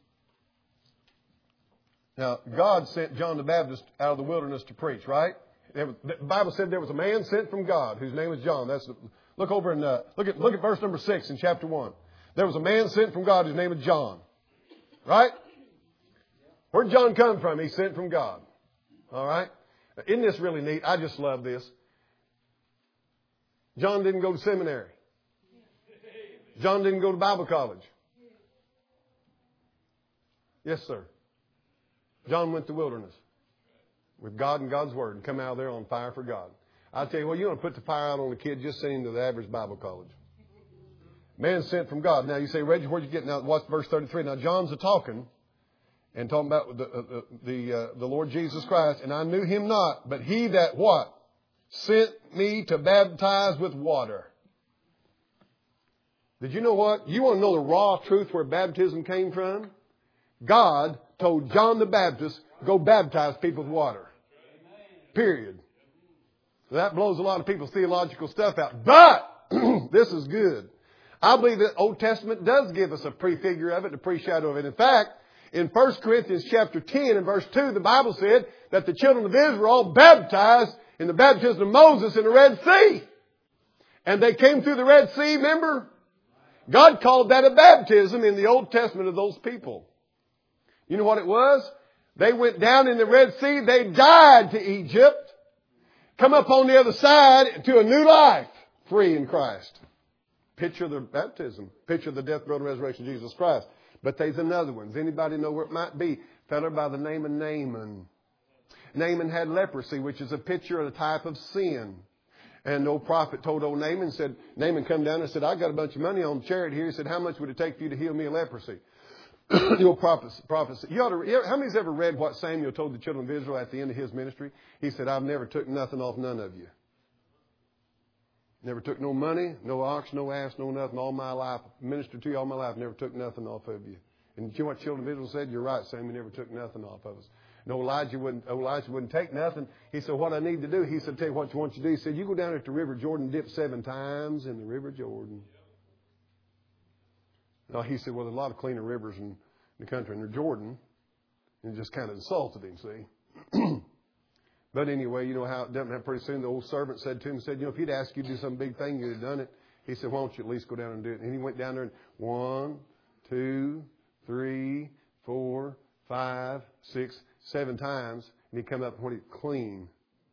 Now, God sent John the Baptist out of the wilderness to preach, right? There was, the Bible said there was a man sent from God whose name was John. That's look over and uh, look at look at verse number six in chapter one. There was a man sent from God whose name was John. Right? Where'd John come from? He's sent from God. All right? Isn't this really neat? I just love this. John didn't go to seminary. John didn't go to Bible college. Yes, sir. John went to the wilderness with God and God's Word and come out of there on fire for God. I'll tell you what, you want to put the fire out on a kid, just send him to the average Bible college. Man sent from God. Now you say, Reggie, where'd you get? Now watch verse thirty-three. Now John's a talking and talking about the uh, the uh, the Lord Jesus Christ. And I knew him not, but he that what? Sent me to baptize with water. Did you know what? You want to know the raw truth where baptism came from? God told John the Baptist, go baptize people with water. Period. So that blows a lot of people's theological stuff out. But this is good. I believe that Old Testament does give us a prefigure of it, a pre-shadow of it. In fact, in First Corinthians chapter ten and verse two, the Bible said that the children of Israel all baptized in the baptism of Moses in the Red Sea. And they came through the Red Sea, remember? God called that a baptism in the Old Testament of those people. You know what it was? They went down in the Red Sea. They died to Egypt. Come up on the other side to a new life, free in Christ. Picture the baptism. Picture the death, burial, and resurrection of Jesus Christ. But there's another one. Does anybody know where it might be? A fellow by the name of Naaman. Naaman had leprosy, which is a picture of a type of sin. And the old prophet told old Naaman, said, Naaman come down and said, I got a bunch of money on charity here. He said, how much would it take for you to heal me of leprosy? The old prophet, prophet you ought to, how many's ever read what Samuel told the children of Israel at the end of his ministry? He said, I've never took nothing off none of you. Never took no money, no ox, no ass, no nothing all my life. Ministered to you all my life, never took nothing off of you. And you know what children of Israel said? You're right, Samuel never took nothing off of us. No, Elijah wouldn't, Elijah wouldn't take nothing. He said, what I need to do, he said, tell you what you want you to do. He said, you go down at the River Jordan, dip seven times in the River Jordan. No, he said, well, there's a lot of cleaner rivers in the country, and the Jordan. And just kind of insulted him, see. But anyway, you know how it doesn't have pretty soon the old servant said to him, said, you know, if he'd asked you to do some big thing, you'd have done it. He said, why don't you at least go down and do it? And he went down there and one, two, three, four, five, six, seven times. And he come up when he clean.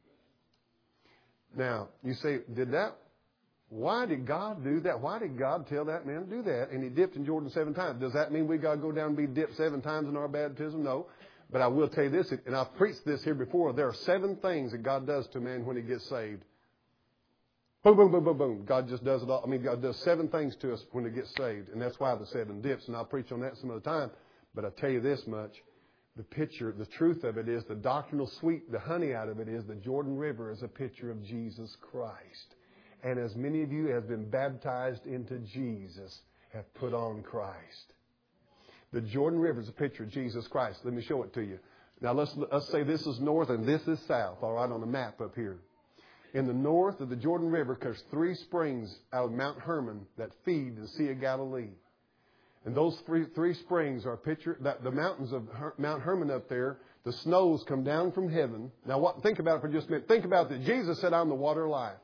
Now, you say, did that? Why did God do that? Why did God tell that man to do that? And he dipped in Jordan seven times. Does that mean we got to go down and be dipped seven times in our baptism? No. But I will tell you this, and I've preached this here before. There are seven things that God does to a man when he gets saved. Boom, boom, boom, boom, boom. God just does it all. I mean, God does seven things to us when he gets saved. And that's why the seven dips. And I'll preach on that some other time. But I'll tell you this much. The picture, the truth of it is, the doctrinal sweet, the honey out of it is, the Jordan River is a picture of Jesus Christ. And as many of you have been baptized into Jesus, have put on Christ. The Jordan River is a picture of Jesus Christ. Let me show it to you. Now let's, let's say this is north and this is south, all right, on the map up here. In the north of the Jordan River, there's three springs out of Mount Hermon that feed the Sea of Galilee. And those three, three springs are a picture, that the mountains of Her, Mount Hermon up there, the snows come down from heaven. Now what? Think about it for just a minute. Think about that. Jesus said, I'm the water of life.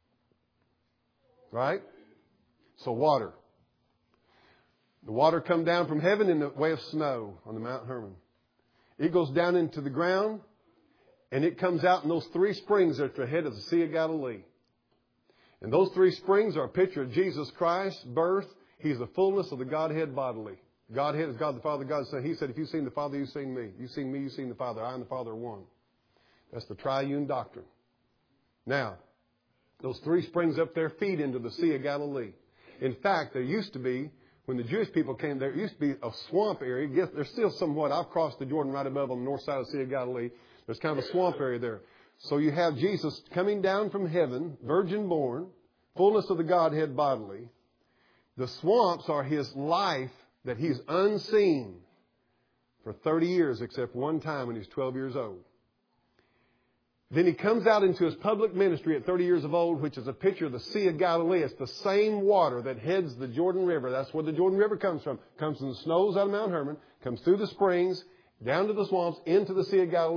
Right? So water. The water come down from heaven in the way of snow on the Mount Hermon. It goes down into the ground, and it comes out in those three springs that are at the head of the Sea of Galilee. And those three springs are a picture of Jesus Christ's birth. He's the fullness of the Godhead bodily. Godhead is God the Father, God the Son. He said, if you've seen the Father, you've seen me. You've seen me, you've seen the Father. I and the Father are one. That's the triune doctrine. Now, those three springs up there feed into the Sea of Galilee. In fact, there used to be, when the Jewish people came, there used to be a swamp area. Yes, there's still somewhat. I've crossed the Jordan right above on the north side of the Sea of Galilee. There's kind of a swamp area there. So you have Jesus coming down from heaven, virgin born, fullness of the Godhead bodily. The swamps are his life that he's unseen for thirty years, except one time when he's twelve years old. Then he comes out into his public ministry at thirty years of old, which is a picture of the Sea of Galilee. It's the same water that heads the Jordan River. That's where the Jordan River comes from. Comes from the snows out of Mount Hermon, comes through the springs, down to the swamps, into the Sea of Galilee.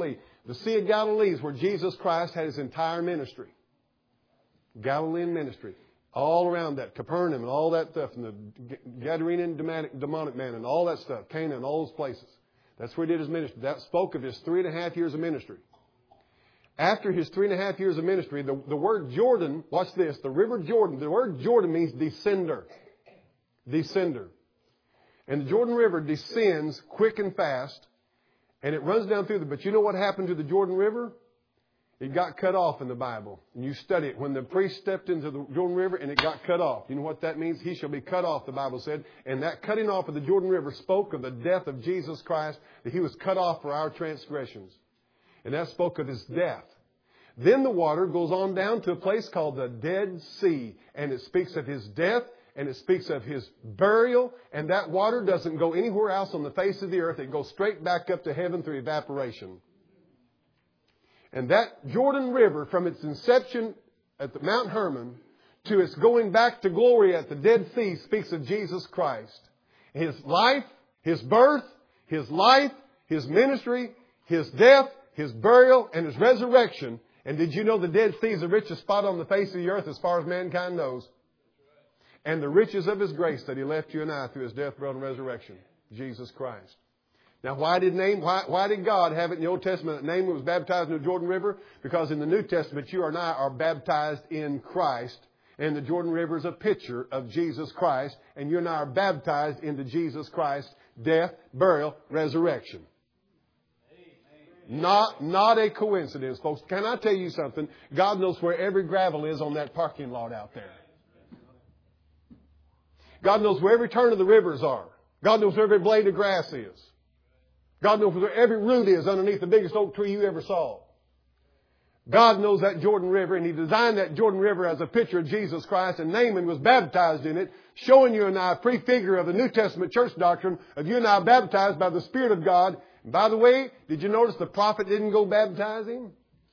The Sea of Galilee is where Jesus Christ had His entire ministry. Galilean ministry. All around that. Capernaum and all that stuff. And the Gadarene demonic, demonic man and all that stuff. Cana and all those places. That's where He did His ministry. That spoke of His three and a half years of ministry. After His three and a half years of ministry, the, the word Jordan, watch this, the river Jordan, the word Jordan means descender. Descender. And the Jordan River descends quick and fast. And it runs down through the... But you know what happened to the Jordan River? It got cut off in the Bible. And you study it. When the priest stepped into the Jordan River and it got cut off. You know what that means? He shall be cut off, the Bible said. And that cutting off of the Jordan River spoke of the death of Jesus Christ. That He was cut off for our transgressions. And that spoke of His death. Then the water goes on down to a place called the Dead Sea. And it speaks of His death. And it speaks of His burial. And that water doesn't go anywhere else on the face of the earth. It goes straight back up to heaven through evaporation. And that Jordan River, from its inception at the Mount Hermon to its going back to glory at the Dead Sea, speaks of Jesus Christ. His life, His birth, His life, His ministry, His death, His burial, and His resurrection. And did you know the Dead Sea is the richest spot on the face of the earth as far as mankind knows? And the riches of His grace that He left you and I through His death, burial, and resurrection. Jesus Christ. Now, why did name? Why, why did God have it in the Old Testament that Naaman was baptized in the Jordan River? Because in the New Testament, you and I are baptized in Christ. And the Jordan River is a picture of Jesus Christ. And you and I are baptized into Jesus Christ's death, burial, resurrection. Not, not a coincidence, folks. Can I tell you something? God knows where every gravel is on that parking lot out there. God knows where every turn of the rivers are. God knows where every blade of grass is. God knows where every root is underneath the biggest oak tree you ever saw. God knows that Jordan River, and He designed that Jordan River as a picture of Jesus Christ, and Naaman was baptized in it, showing you and I a prefigure of the New Testament church doctrine of you and I baptized by the Spirit of God. And by the way, did you notice the prophet didn't go baptize him?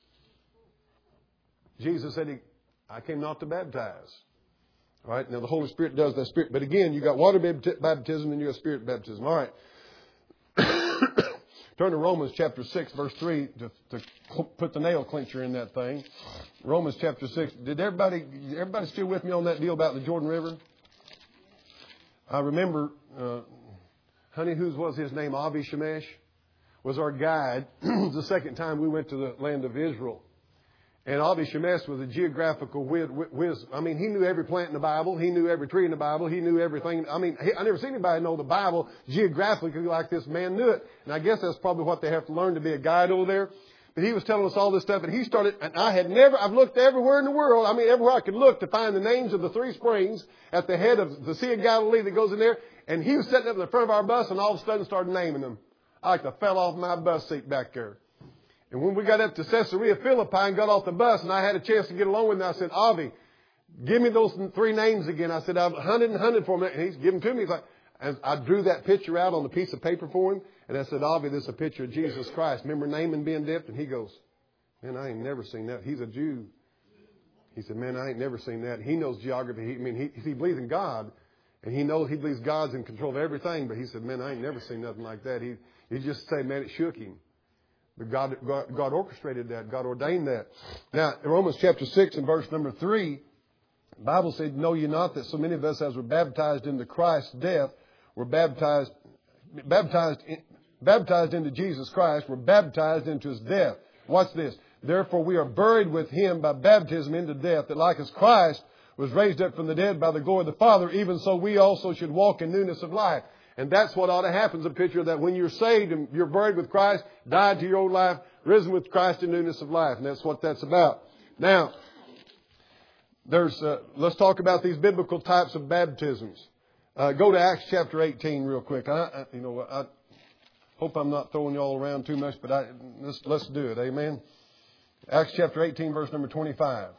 Jesus said, he, I came not to baptize. All right, now the Holy Spirit does that Spirit. But again, you got water baptism and you got Spirit baptism. All right. Turn to Romans chapter six, verse three, to, to put the nail clincher in that thing. Romans chapter six. Did everybody, everybody still with me on that deal about the Jordan River? I remember, uh, honey, whose was his name? Avi Shemesh was our guide the second time we went to the land of Israel. And Avi Shemesh was a geographical whiz, whiz. I mean, he knew every plant in the Bible. He knew every tree in the Bible. He knew everything. I mean, he, I never seen anybody know the Bible geographically like this man knew it. And I guess that's probably what they have to learn to be a guide over there. But he was telling us all this stuff. And he started, and I had never, I've looked everywhere in the world. I mean, everywhere I could look to find the names of the three springs at the head of the Sea of Galilee that goes in there. And he was sitting up in the front of our bus and all of a sudden started naming them. I like to fell off my bus seat back there. And when we got up to Caesarea Philippi and got off the bus and I had a chance to get along with him, I said, Avi, give me those three names again. I said, I've hunted and hunted for them. And he's giving to me. He's like, and I drew that picture out on a piece of paper for him. And I said, Avi, this is a picture of Jesus Christ. Remember Naaman being dipped? And he goes, man, I ain't never seen that. He's a Jew. He said, man, I ain't never seen that. He knows geography. He, I mean, he, he believes in God. And he knows he believes God's in control of everything. But he said, man, I ain't never seen nothing like that. He, he just said, man, it shook him. But God, God, God orchestrated that. God ordained that. Now, in Romans chapter six and verse number three, the Bible said, know ye not that so many of us as were baptized into Christ's death, were baptized, baptized, baptized into Jesus Christ, were baptized into His death. Watch this. Therefore we are buried with Him by baptism into death, that like as Christ was raised up from the dead by the glory of the Father, even so we also should walk in newness of life. And that's what ought to happen, is a picture that when you're saved and you're buried with Christ, died to your old life, risen with Christ in newness of life. And that's what that's about. Now, there's uh, let's talk about these biblical types of baptisms. Uh, go to Acts chapter eighteen real quick. I, I, you know, I hope I'm not throwing you all around too much, but I, let's, let's do it. Amen. Acts chapter eighteen, verse number twenty-five.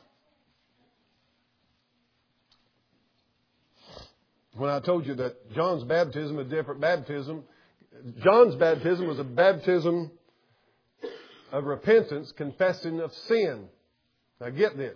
When I told you that John's baptism is a different baptism, John's baptism was a baptism of repentance, confessing of sin. Now get this.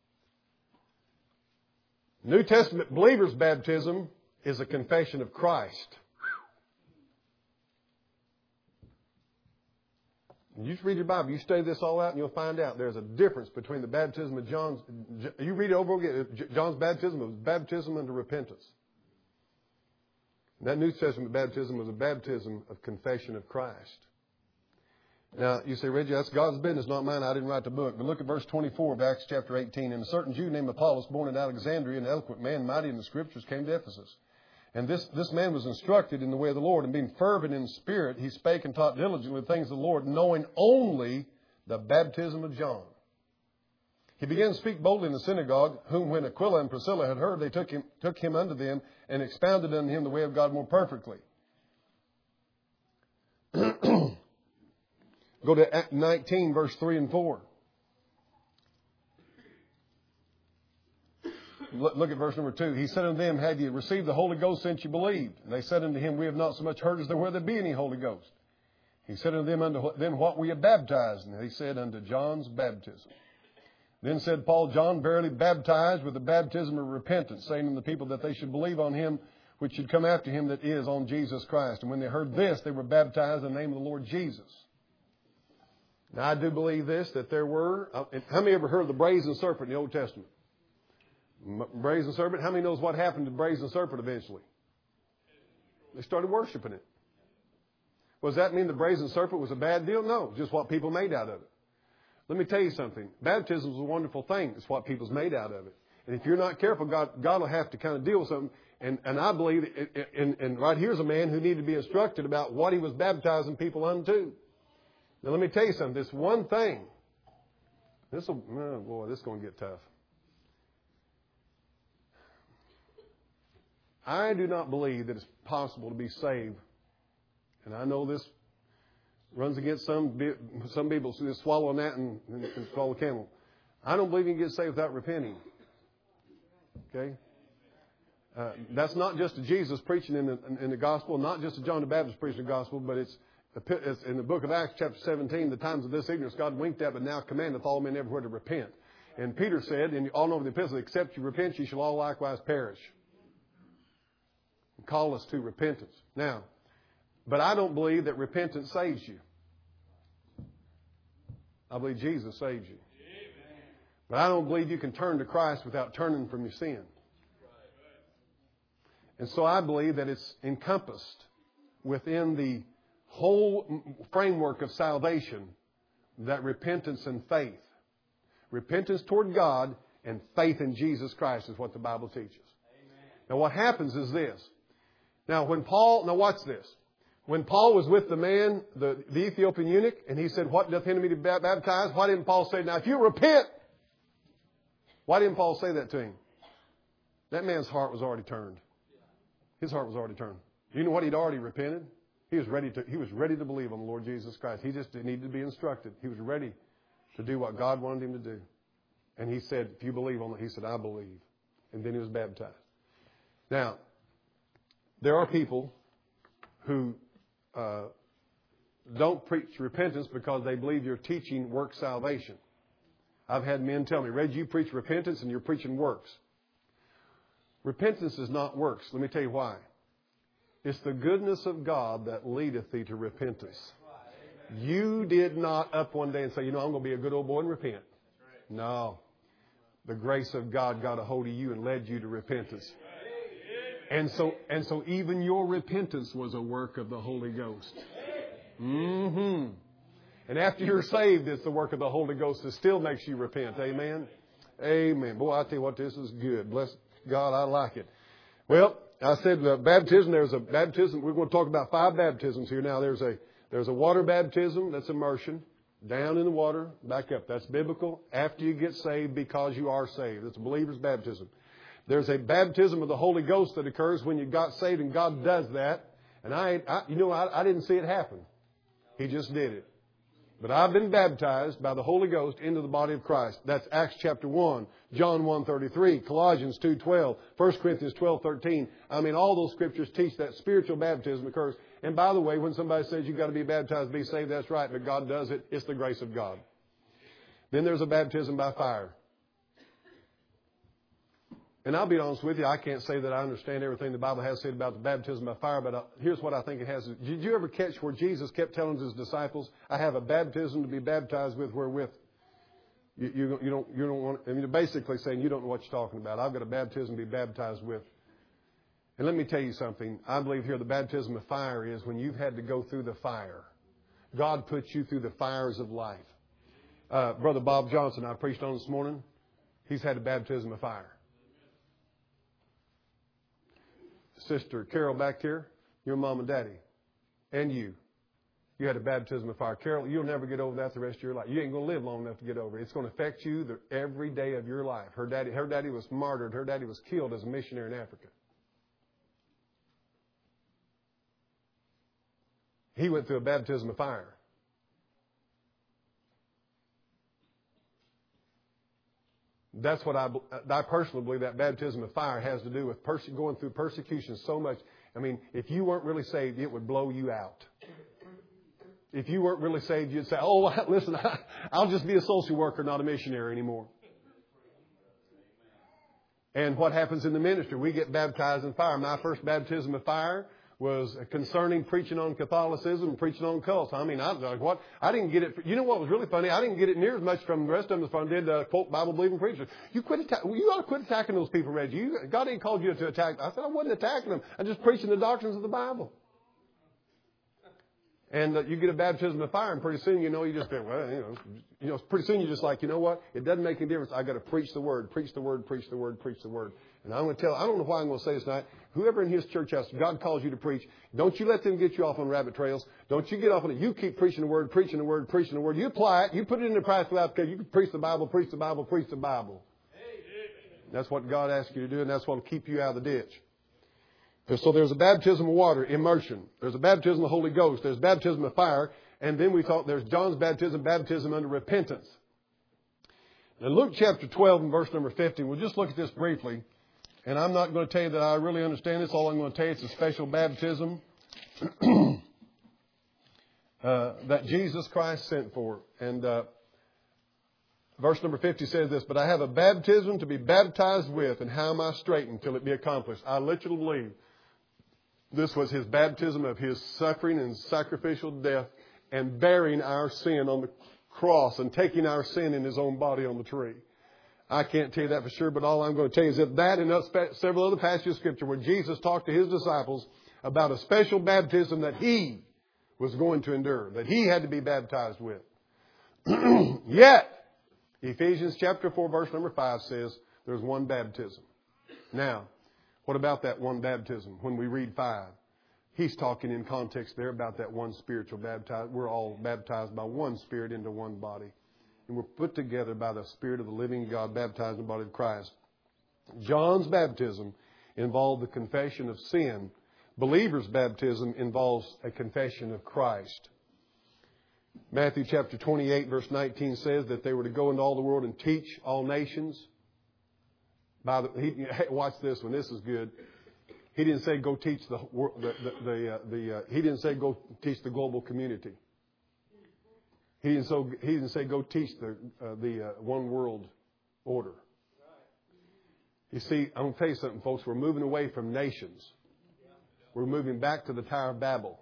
New Testament believers' baptism is a confession of Christ. You just read your Bible. You study this all out, and you'll find out there's a difference between the baptism of John's. You read it over again. John's baptism was baptism unto repentance. That New Testament baptism was a baptism of confession of Christ. Now, you say, Reggie, that's God's business, not mine. I didn't write the book. But look at verse twenty-four of Acts chapter eighteen. And a certain Jew named Apollos, born at Alexandria, an eloquent man, mighty in the Scriptures, came to Ephesus. And this, this man was instructed in the way of the Lord, and being fervent in spirit, he spake and taught diligently the things of the Lord, knowing only the baptism of John. He began to speak boldly in the synagogue, whom when Aquila and Priscilla had heard, they took him, took him unto them, and expounded unto him the way of God more perfectly. Go to nineteen, verse three and four. Look at verse number two. He said unto them, have you received the Holy Ghost since you believed? And they said unto him, we have not so much heard as there whether there be any Holy Ghost. He said unto them, unto them what we have baptized? And they said, unto John's baptism. Then said Paul, John verily baptized with the baptism of repentance, saying unto the people that they should believe on him which should come after him, that is, on Jesus Christ. And when they heard this, they were baptized in the name of the Lord Jesus. Now, I do believe this, that there were... How many ever heard of the brazen serpent in the Old Testament? Brazen serpent. How many knows what happened to the brazen serpent eventually? They started worshiping it. Well, does that mean the brazen serpent was a bad deal? No, just what people made out of it. Let me tell you something. Baptism is a wonderful thing. It's what people's made out of it. And if you're not careful, God, God will have to kind of deal with something. And, and I believe, it, and, and right here's a man who needed to be instructed about what he was baptizing people unto. Now, let me tell you something. This one thing, this will, oh boy, this is going to get tough. I do not believe that it's possible to be saved. And I know this runs against some some people who just swallow a gnat and, and swallow a camel. I don't believe you can get saved without repenting. Okay? Uh, that's not just to Jesus preaching in the, in the gospel, not just to John the Baptist preaching the gospel, but it's, it's in the book of Acts chapter seventeen, the times of this ignorance God winked at, but now commandeth all men everywhere to repent. And Peter said, and all over the epistle, except you repent, you shall all likewise perish. Call us to repentance. Now, but I don't believe that repentance saves you. I believe Jesus saves you. But I don't believe you can turn to Christ without turning from your sin. And so I believe that it's encompassed within the whole framework of salvation, that repentance and faith. Repentance toward God and faith in Jesus Christ is what the Bible teaches. Now what happens is this. Now when Paul, now watch this. When Paul was with the man, the, the Ethiopian eunuch, and he said, what doth hinder me to be baptized? Why didn't Paul say, now if you repent, why didn't Paul say that to him? That man's heart was already turned. His heart was already turned. You know what? He'd already repented. He was ready to, he was ready to believe on the Lord Jesus Christ. He just needed to be instructed. He was ready to do what God wanted him to do. And he said, if you believe on it, he said, I believe. And then he was baptized. Now, there are people who uh, don't preach repentance because they believe your teaching works salvation. I've had men tell me, Reggie, you preach repentance and you're preaching works. Repentance is not works. Let me tell you why. It's the goodness of God that leadeth thee to repentance. You did not up one day and say, you know, I'm going to be a good old boy and repent. No. The grace of God got a hold of you and led you to repentance. And so, and so even your repentance was a work of the Holy Ghost. Mm-hmm. And after you're saved, it's the work of the Holy Ghost that still makes you repent. Amen? Amen. Boy, I tell you what, this is good. Bless God, I like it. Well, I said uh, baptism, there's a baptism. We're going to talk about five baptisms here. Now, there's a there's a water baptism. That's immersion. Down in the water, back up. That's biblical. After you get saved, because you are saved. It's a believer's baptism. There's a baptism of the Holy Ghost that occurs when you got saved, and God does that. And I, I you know, I, I didn't see it happen. He just did it. But I've been baptized by the Holy Ghost into the body of Christ. That's Acts chapter one, John one thirty-three, Colossians two twelve, First Corinthians twelve thirteen. I mean, all those scriptures teach that spiritual baptism occurs. And by the way, when somebody says you've got to be baptized to be saved, that's right. But God does it. It's the grace of God. Then there's a baptism by fire. And I'll be honest with you, I can't say that I understand everything the Bible has said about the baptism by fire, but I, here's what I think it has. Did you ever catch where Jesus kept telling his disciples, I have a baptism to be baptized with wherewith? You, you, you don't, you don't want, I mean, basically saying you don't know what you're talking about. I've got a baptism to be baptized with. And let me tell you something. I believe here the baptism of fire is when you've had to go through the fire. God puts you through the fires of life. Uh, Brother Bob Johnson, I preached on this morning. He's had a baptism of fire. Sister Carol back here, your mom and daddy, and you. You had a baptism of fire. Carol, you'll never get over that the rest of your life. You ain't going to live long enough to get over it. It's going to affect you the, every day of your life. Her daddy, her daddy was martyred. Her daddy was killed as a missionary in Africa. He went through a baptism of fire. That's what I, I personally believe that baptism of fire has to do with perse- going through persecution so much. I mean, if you weren't really saved, it would blow you out. If you weren't really saved, you'd say, oh, listen, I'll just be a social worker, not a missionary anymore. And what happens in the ministry? We get baptized in fire. My first baptism of fire was concerning preaching on Catholicism and preaching on cults. I mean, I was like, what? I didn't get it. You know what was really funny? I didn't get it near as much from the rest of them as I did uh, quote Bible-believing preachers. You quit atta- you ought to quit attacking those people, Reggie. You, God ain't called you to attack. I said, I wasn't attacking them. I'm just preaching the doctrines of the Bible. And uh, you get a baptism of fire, and pretty soon, you know, you just, well, you know, you know, pretty soon you're just like, you know what? It doesn't make any difference. I got to preach the word, preach the word, preach the word, preach the word. And I'm going to tell, I don't know why I'm going to say this tonight. Whoever in his church house, God calls you to preach. Don't you let them get you off on rabbit trails. Don't you get off on it. You keep preaching the word, preaching the word, preaching the word. You apply it. You put it into practical application. You can preach the Bible, preach the Bible, preach the Bible. That's what God asks you to do, and that's what will keep you out of the ditch. So there's a baptism of water, immersion. There's a baptism of the Holy Ghost. There's baptism of fire. And then we talk, there's John's baptism, baptism under repentance. In Luke chapter twelve and verse number fifty, we'll just look at this briefly. And I'm not going to tell you that I really understand this. All I'm going to tell you is a special baptism uh, that Jesus Christ sent for. And uh, verse number fifty says this, but I have a baptism to be baptized with, and how am I straitened till it be accomplished? I literally believe this was his baptism of his suffering and sacrificial death and bearing our sin on the cross and taking our sin in his own body on the tree. I can't tell you that for sure, but all I'm going to tell you is that that and several other passages of Scripture where Jesus talked to his disciples about a special baptism that he was going to endure, that he had to be baptized with. Yet, Ephesians chapter four, verse number five says there's one baptism. Now, what about that one baptism? When we read five, he's talking in context there about that one spiritual baptism. We're all baptized by one Spirit into one body. And we're put together by the Spirit of the living God, baptized in the body of Christ. John's baptism involved the confession of sin. Believer's baptism involves a confession of Christ. Matthew chapter twenty-eight, verse nineteen says that they were to go into all the world and teach all nations. By the, he, watch this one. This is good. He didn't say go teach the the the, the, uh, the uh, he didn't say go teach the global community. He didn't so he didn't say go teach the uh, the uh, one world order. You see, I'm going to tell you something, folks. We're moving away from nations. We're moving back to the Tower of Babel.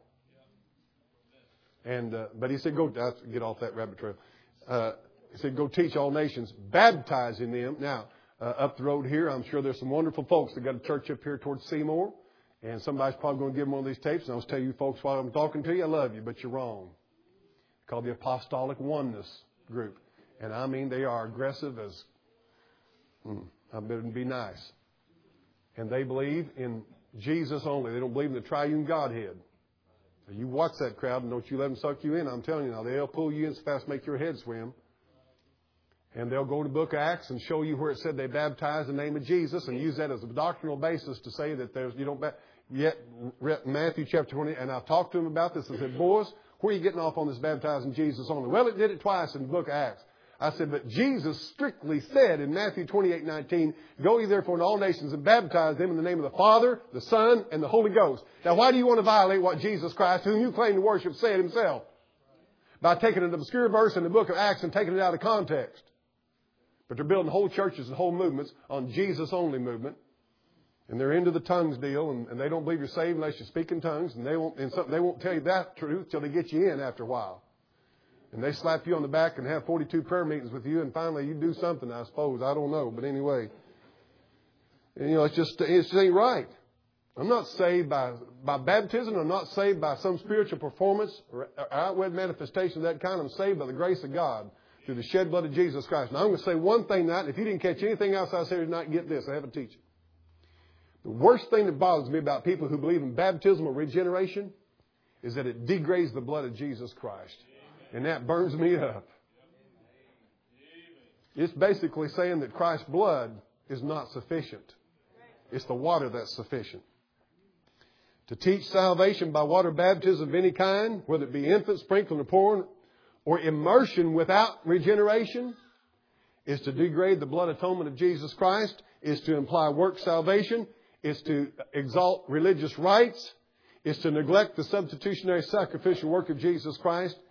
And uh, but he said, go get off that rabbit trail. Uh, he said, go teach all nations, baptizing them. Now, uh, up the road here, I'm sure there's some wonderful folks that got a church up here towards Seymour. And somebody's probably going to give them one of these tapes. And I'll tell you folks while I'm talking to you, I love you, but you're wrong. It's called the Apostolic Oneness Group. And I mean, they are aggressive as, hmm, I better be nice. And they believe in Jesus only. They don't believe in the triune Godhead. You watch that crowd and don't you let them suck you in. I'm telling you now, they'll pull you in so fast make your head swim. And they'll go to the book of Acts and show you where it said they baptized in the name of Jesus and use that as a doctrinal basis to say that there's, you don't, yet Matthew chapter twenty, and I've talked to them about this and said, boys, where are you getting off on this baptizing Jesus only? Well, it did it twice in the book of Acts. I said, but Jesus strictly said in Matthew twenty-eight nineteen, go ye therefore into all nations and baptize them in the name of the Father, the Son, and the Holy Ghost. Now, why do you want to violate what Jesus Christ, whom you claim to worship, said himself? By taking an obscure verse in the book of Acts and taking it out of context. But they're building whole churches and whole movements on Jesus-only movement. And they're into the tongues deal, and, and they don't believe you're saved unless you speak in tongues. And they won't, and some, they won't tell you that truth till they get you in after a while. And they slap you on the back and have forty-two prayer meetings with you, and finally you do something, I suppose. I don't know. But anyway, and, you know, it's just, it just ain't right. I'm not saved by, by baptism. I'm not saved by some spiritual performance or outward manifestation of that kind. I'm saved by the grace of God through the shed blood of Jesus Christ. Now, I'm going to say one thing tonight. And if you didn't catch anything else I said tonight, get this. I have a teaching. The worst thing that bothers me about people who believe in baptismal regeneration is that it degrades the blood of Jesus Christ. And that burns me up. It's basically saying that Christ's blood is not sufficient. It's the water that's sufficient. To teach salvation by water baptism of any kind, whether it be infant, sprinkling, or pouring, or immersion without regeneration, is to degrade the blood atonement of Jesus Christ, is to imply work salvation, is to exalt religious rites, is to neglect the substitutionary sacrificial work of Jesus Christ,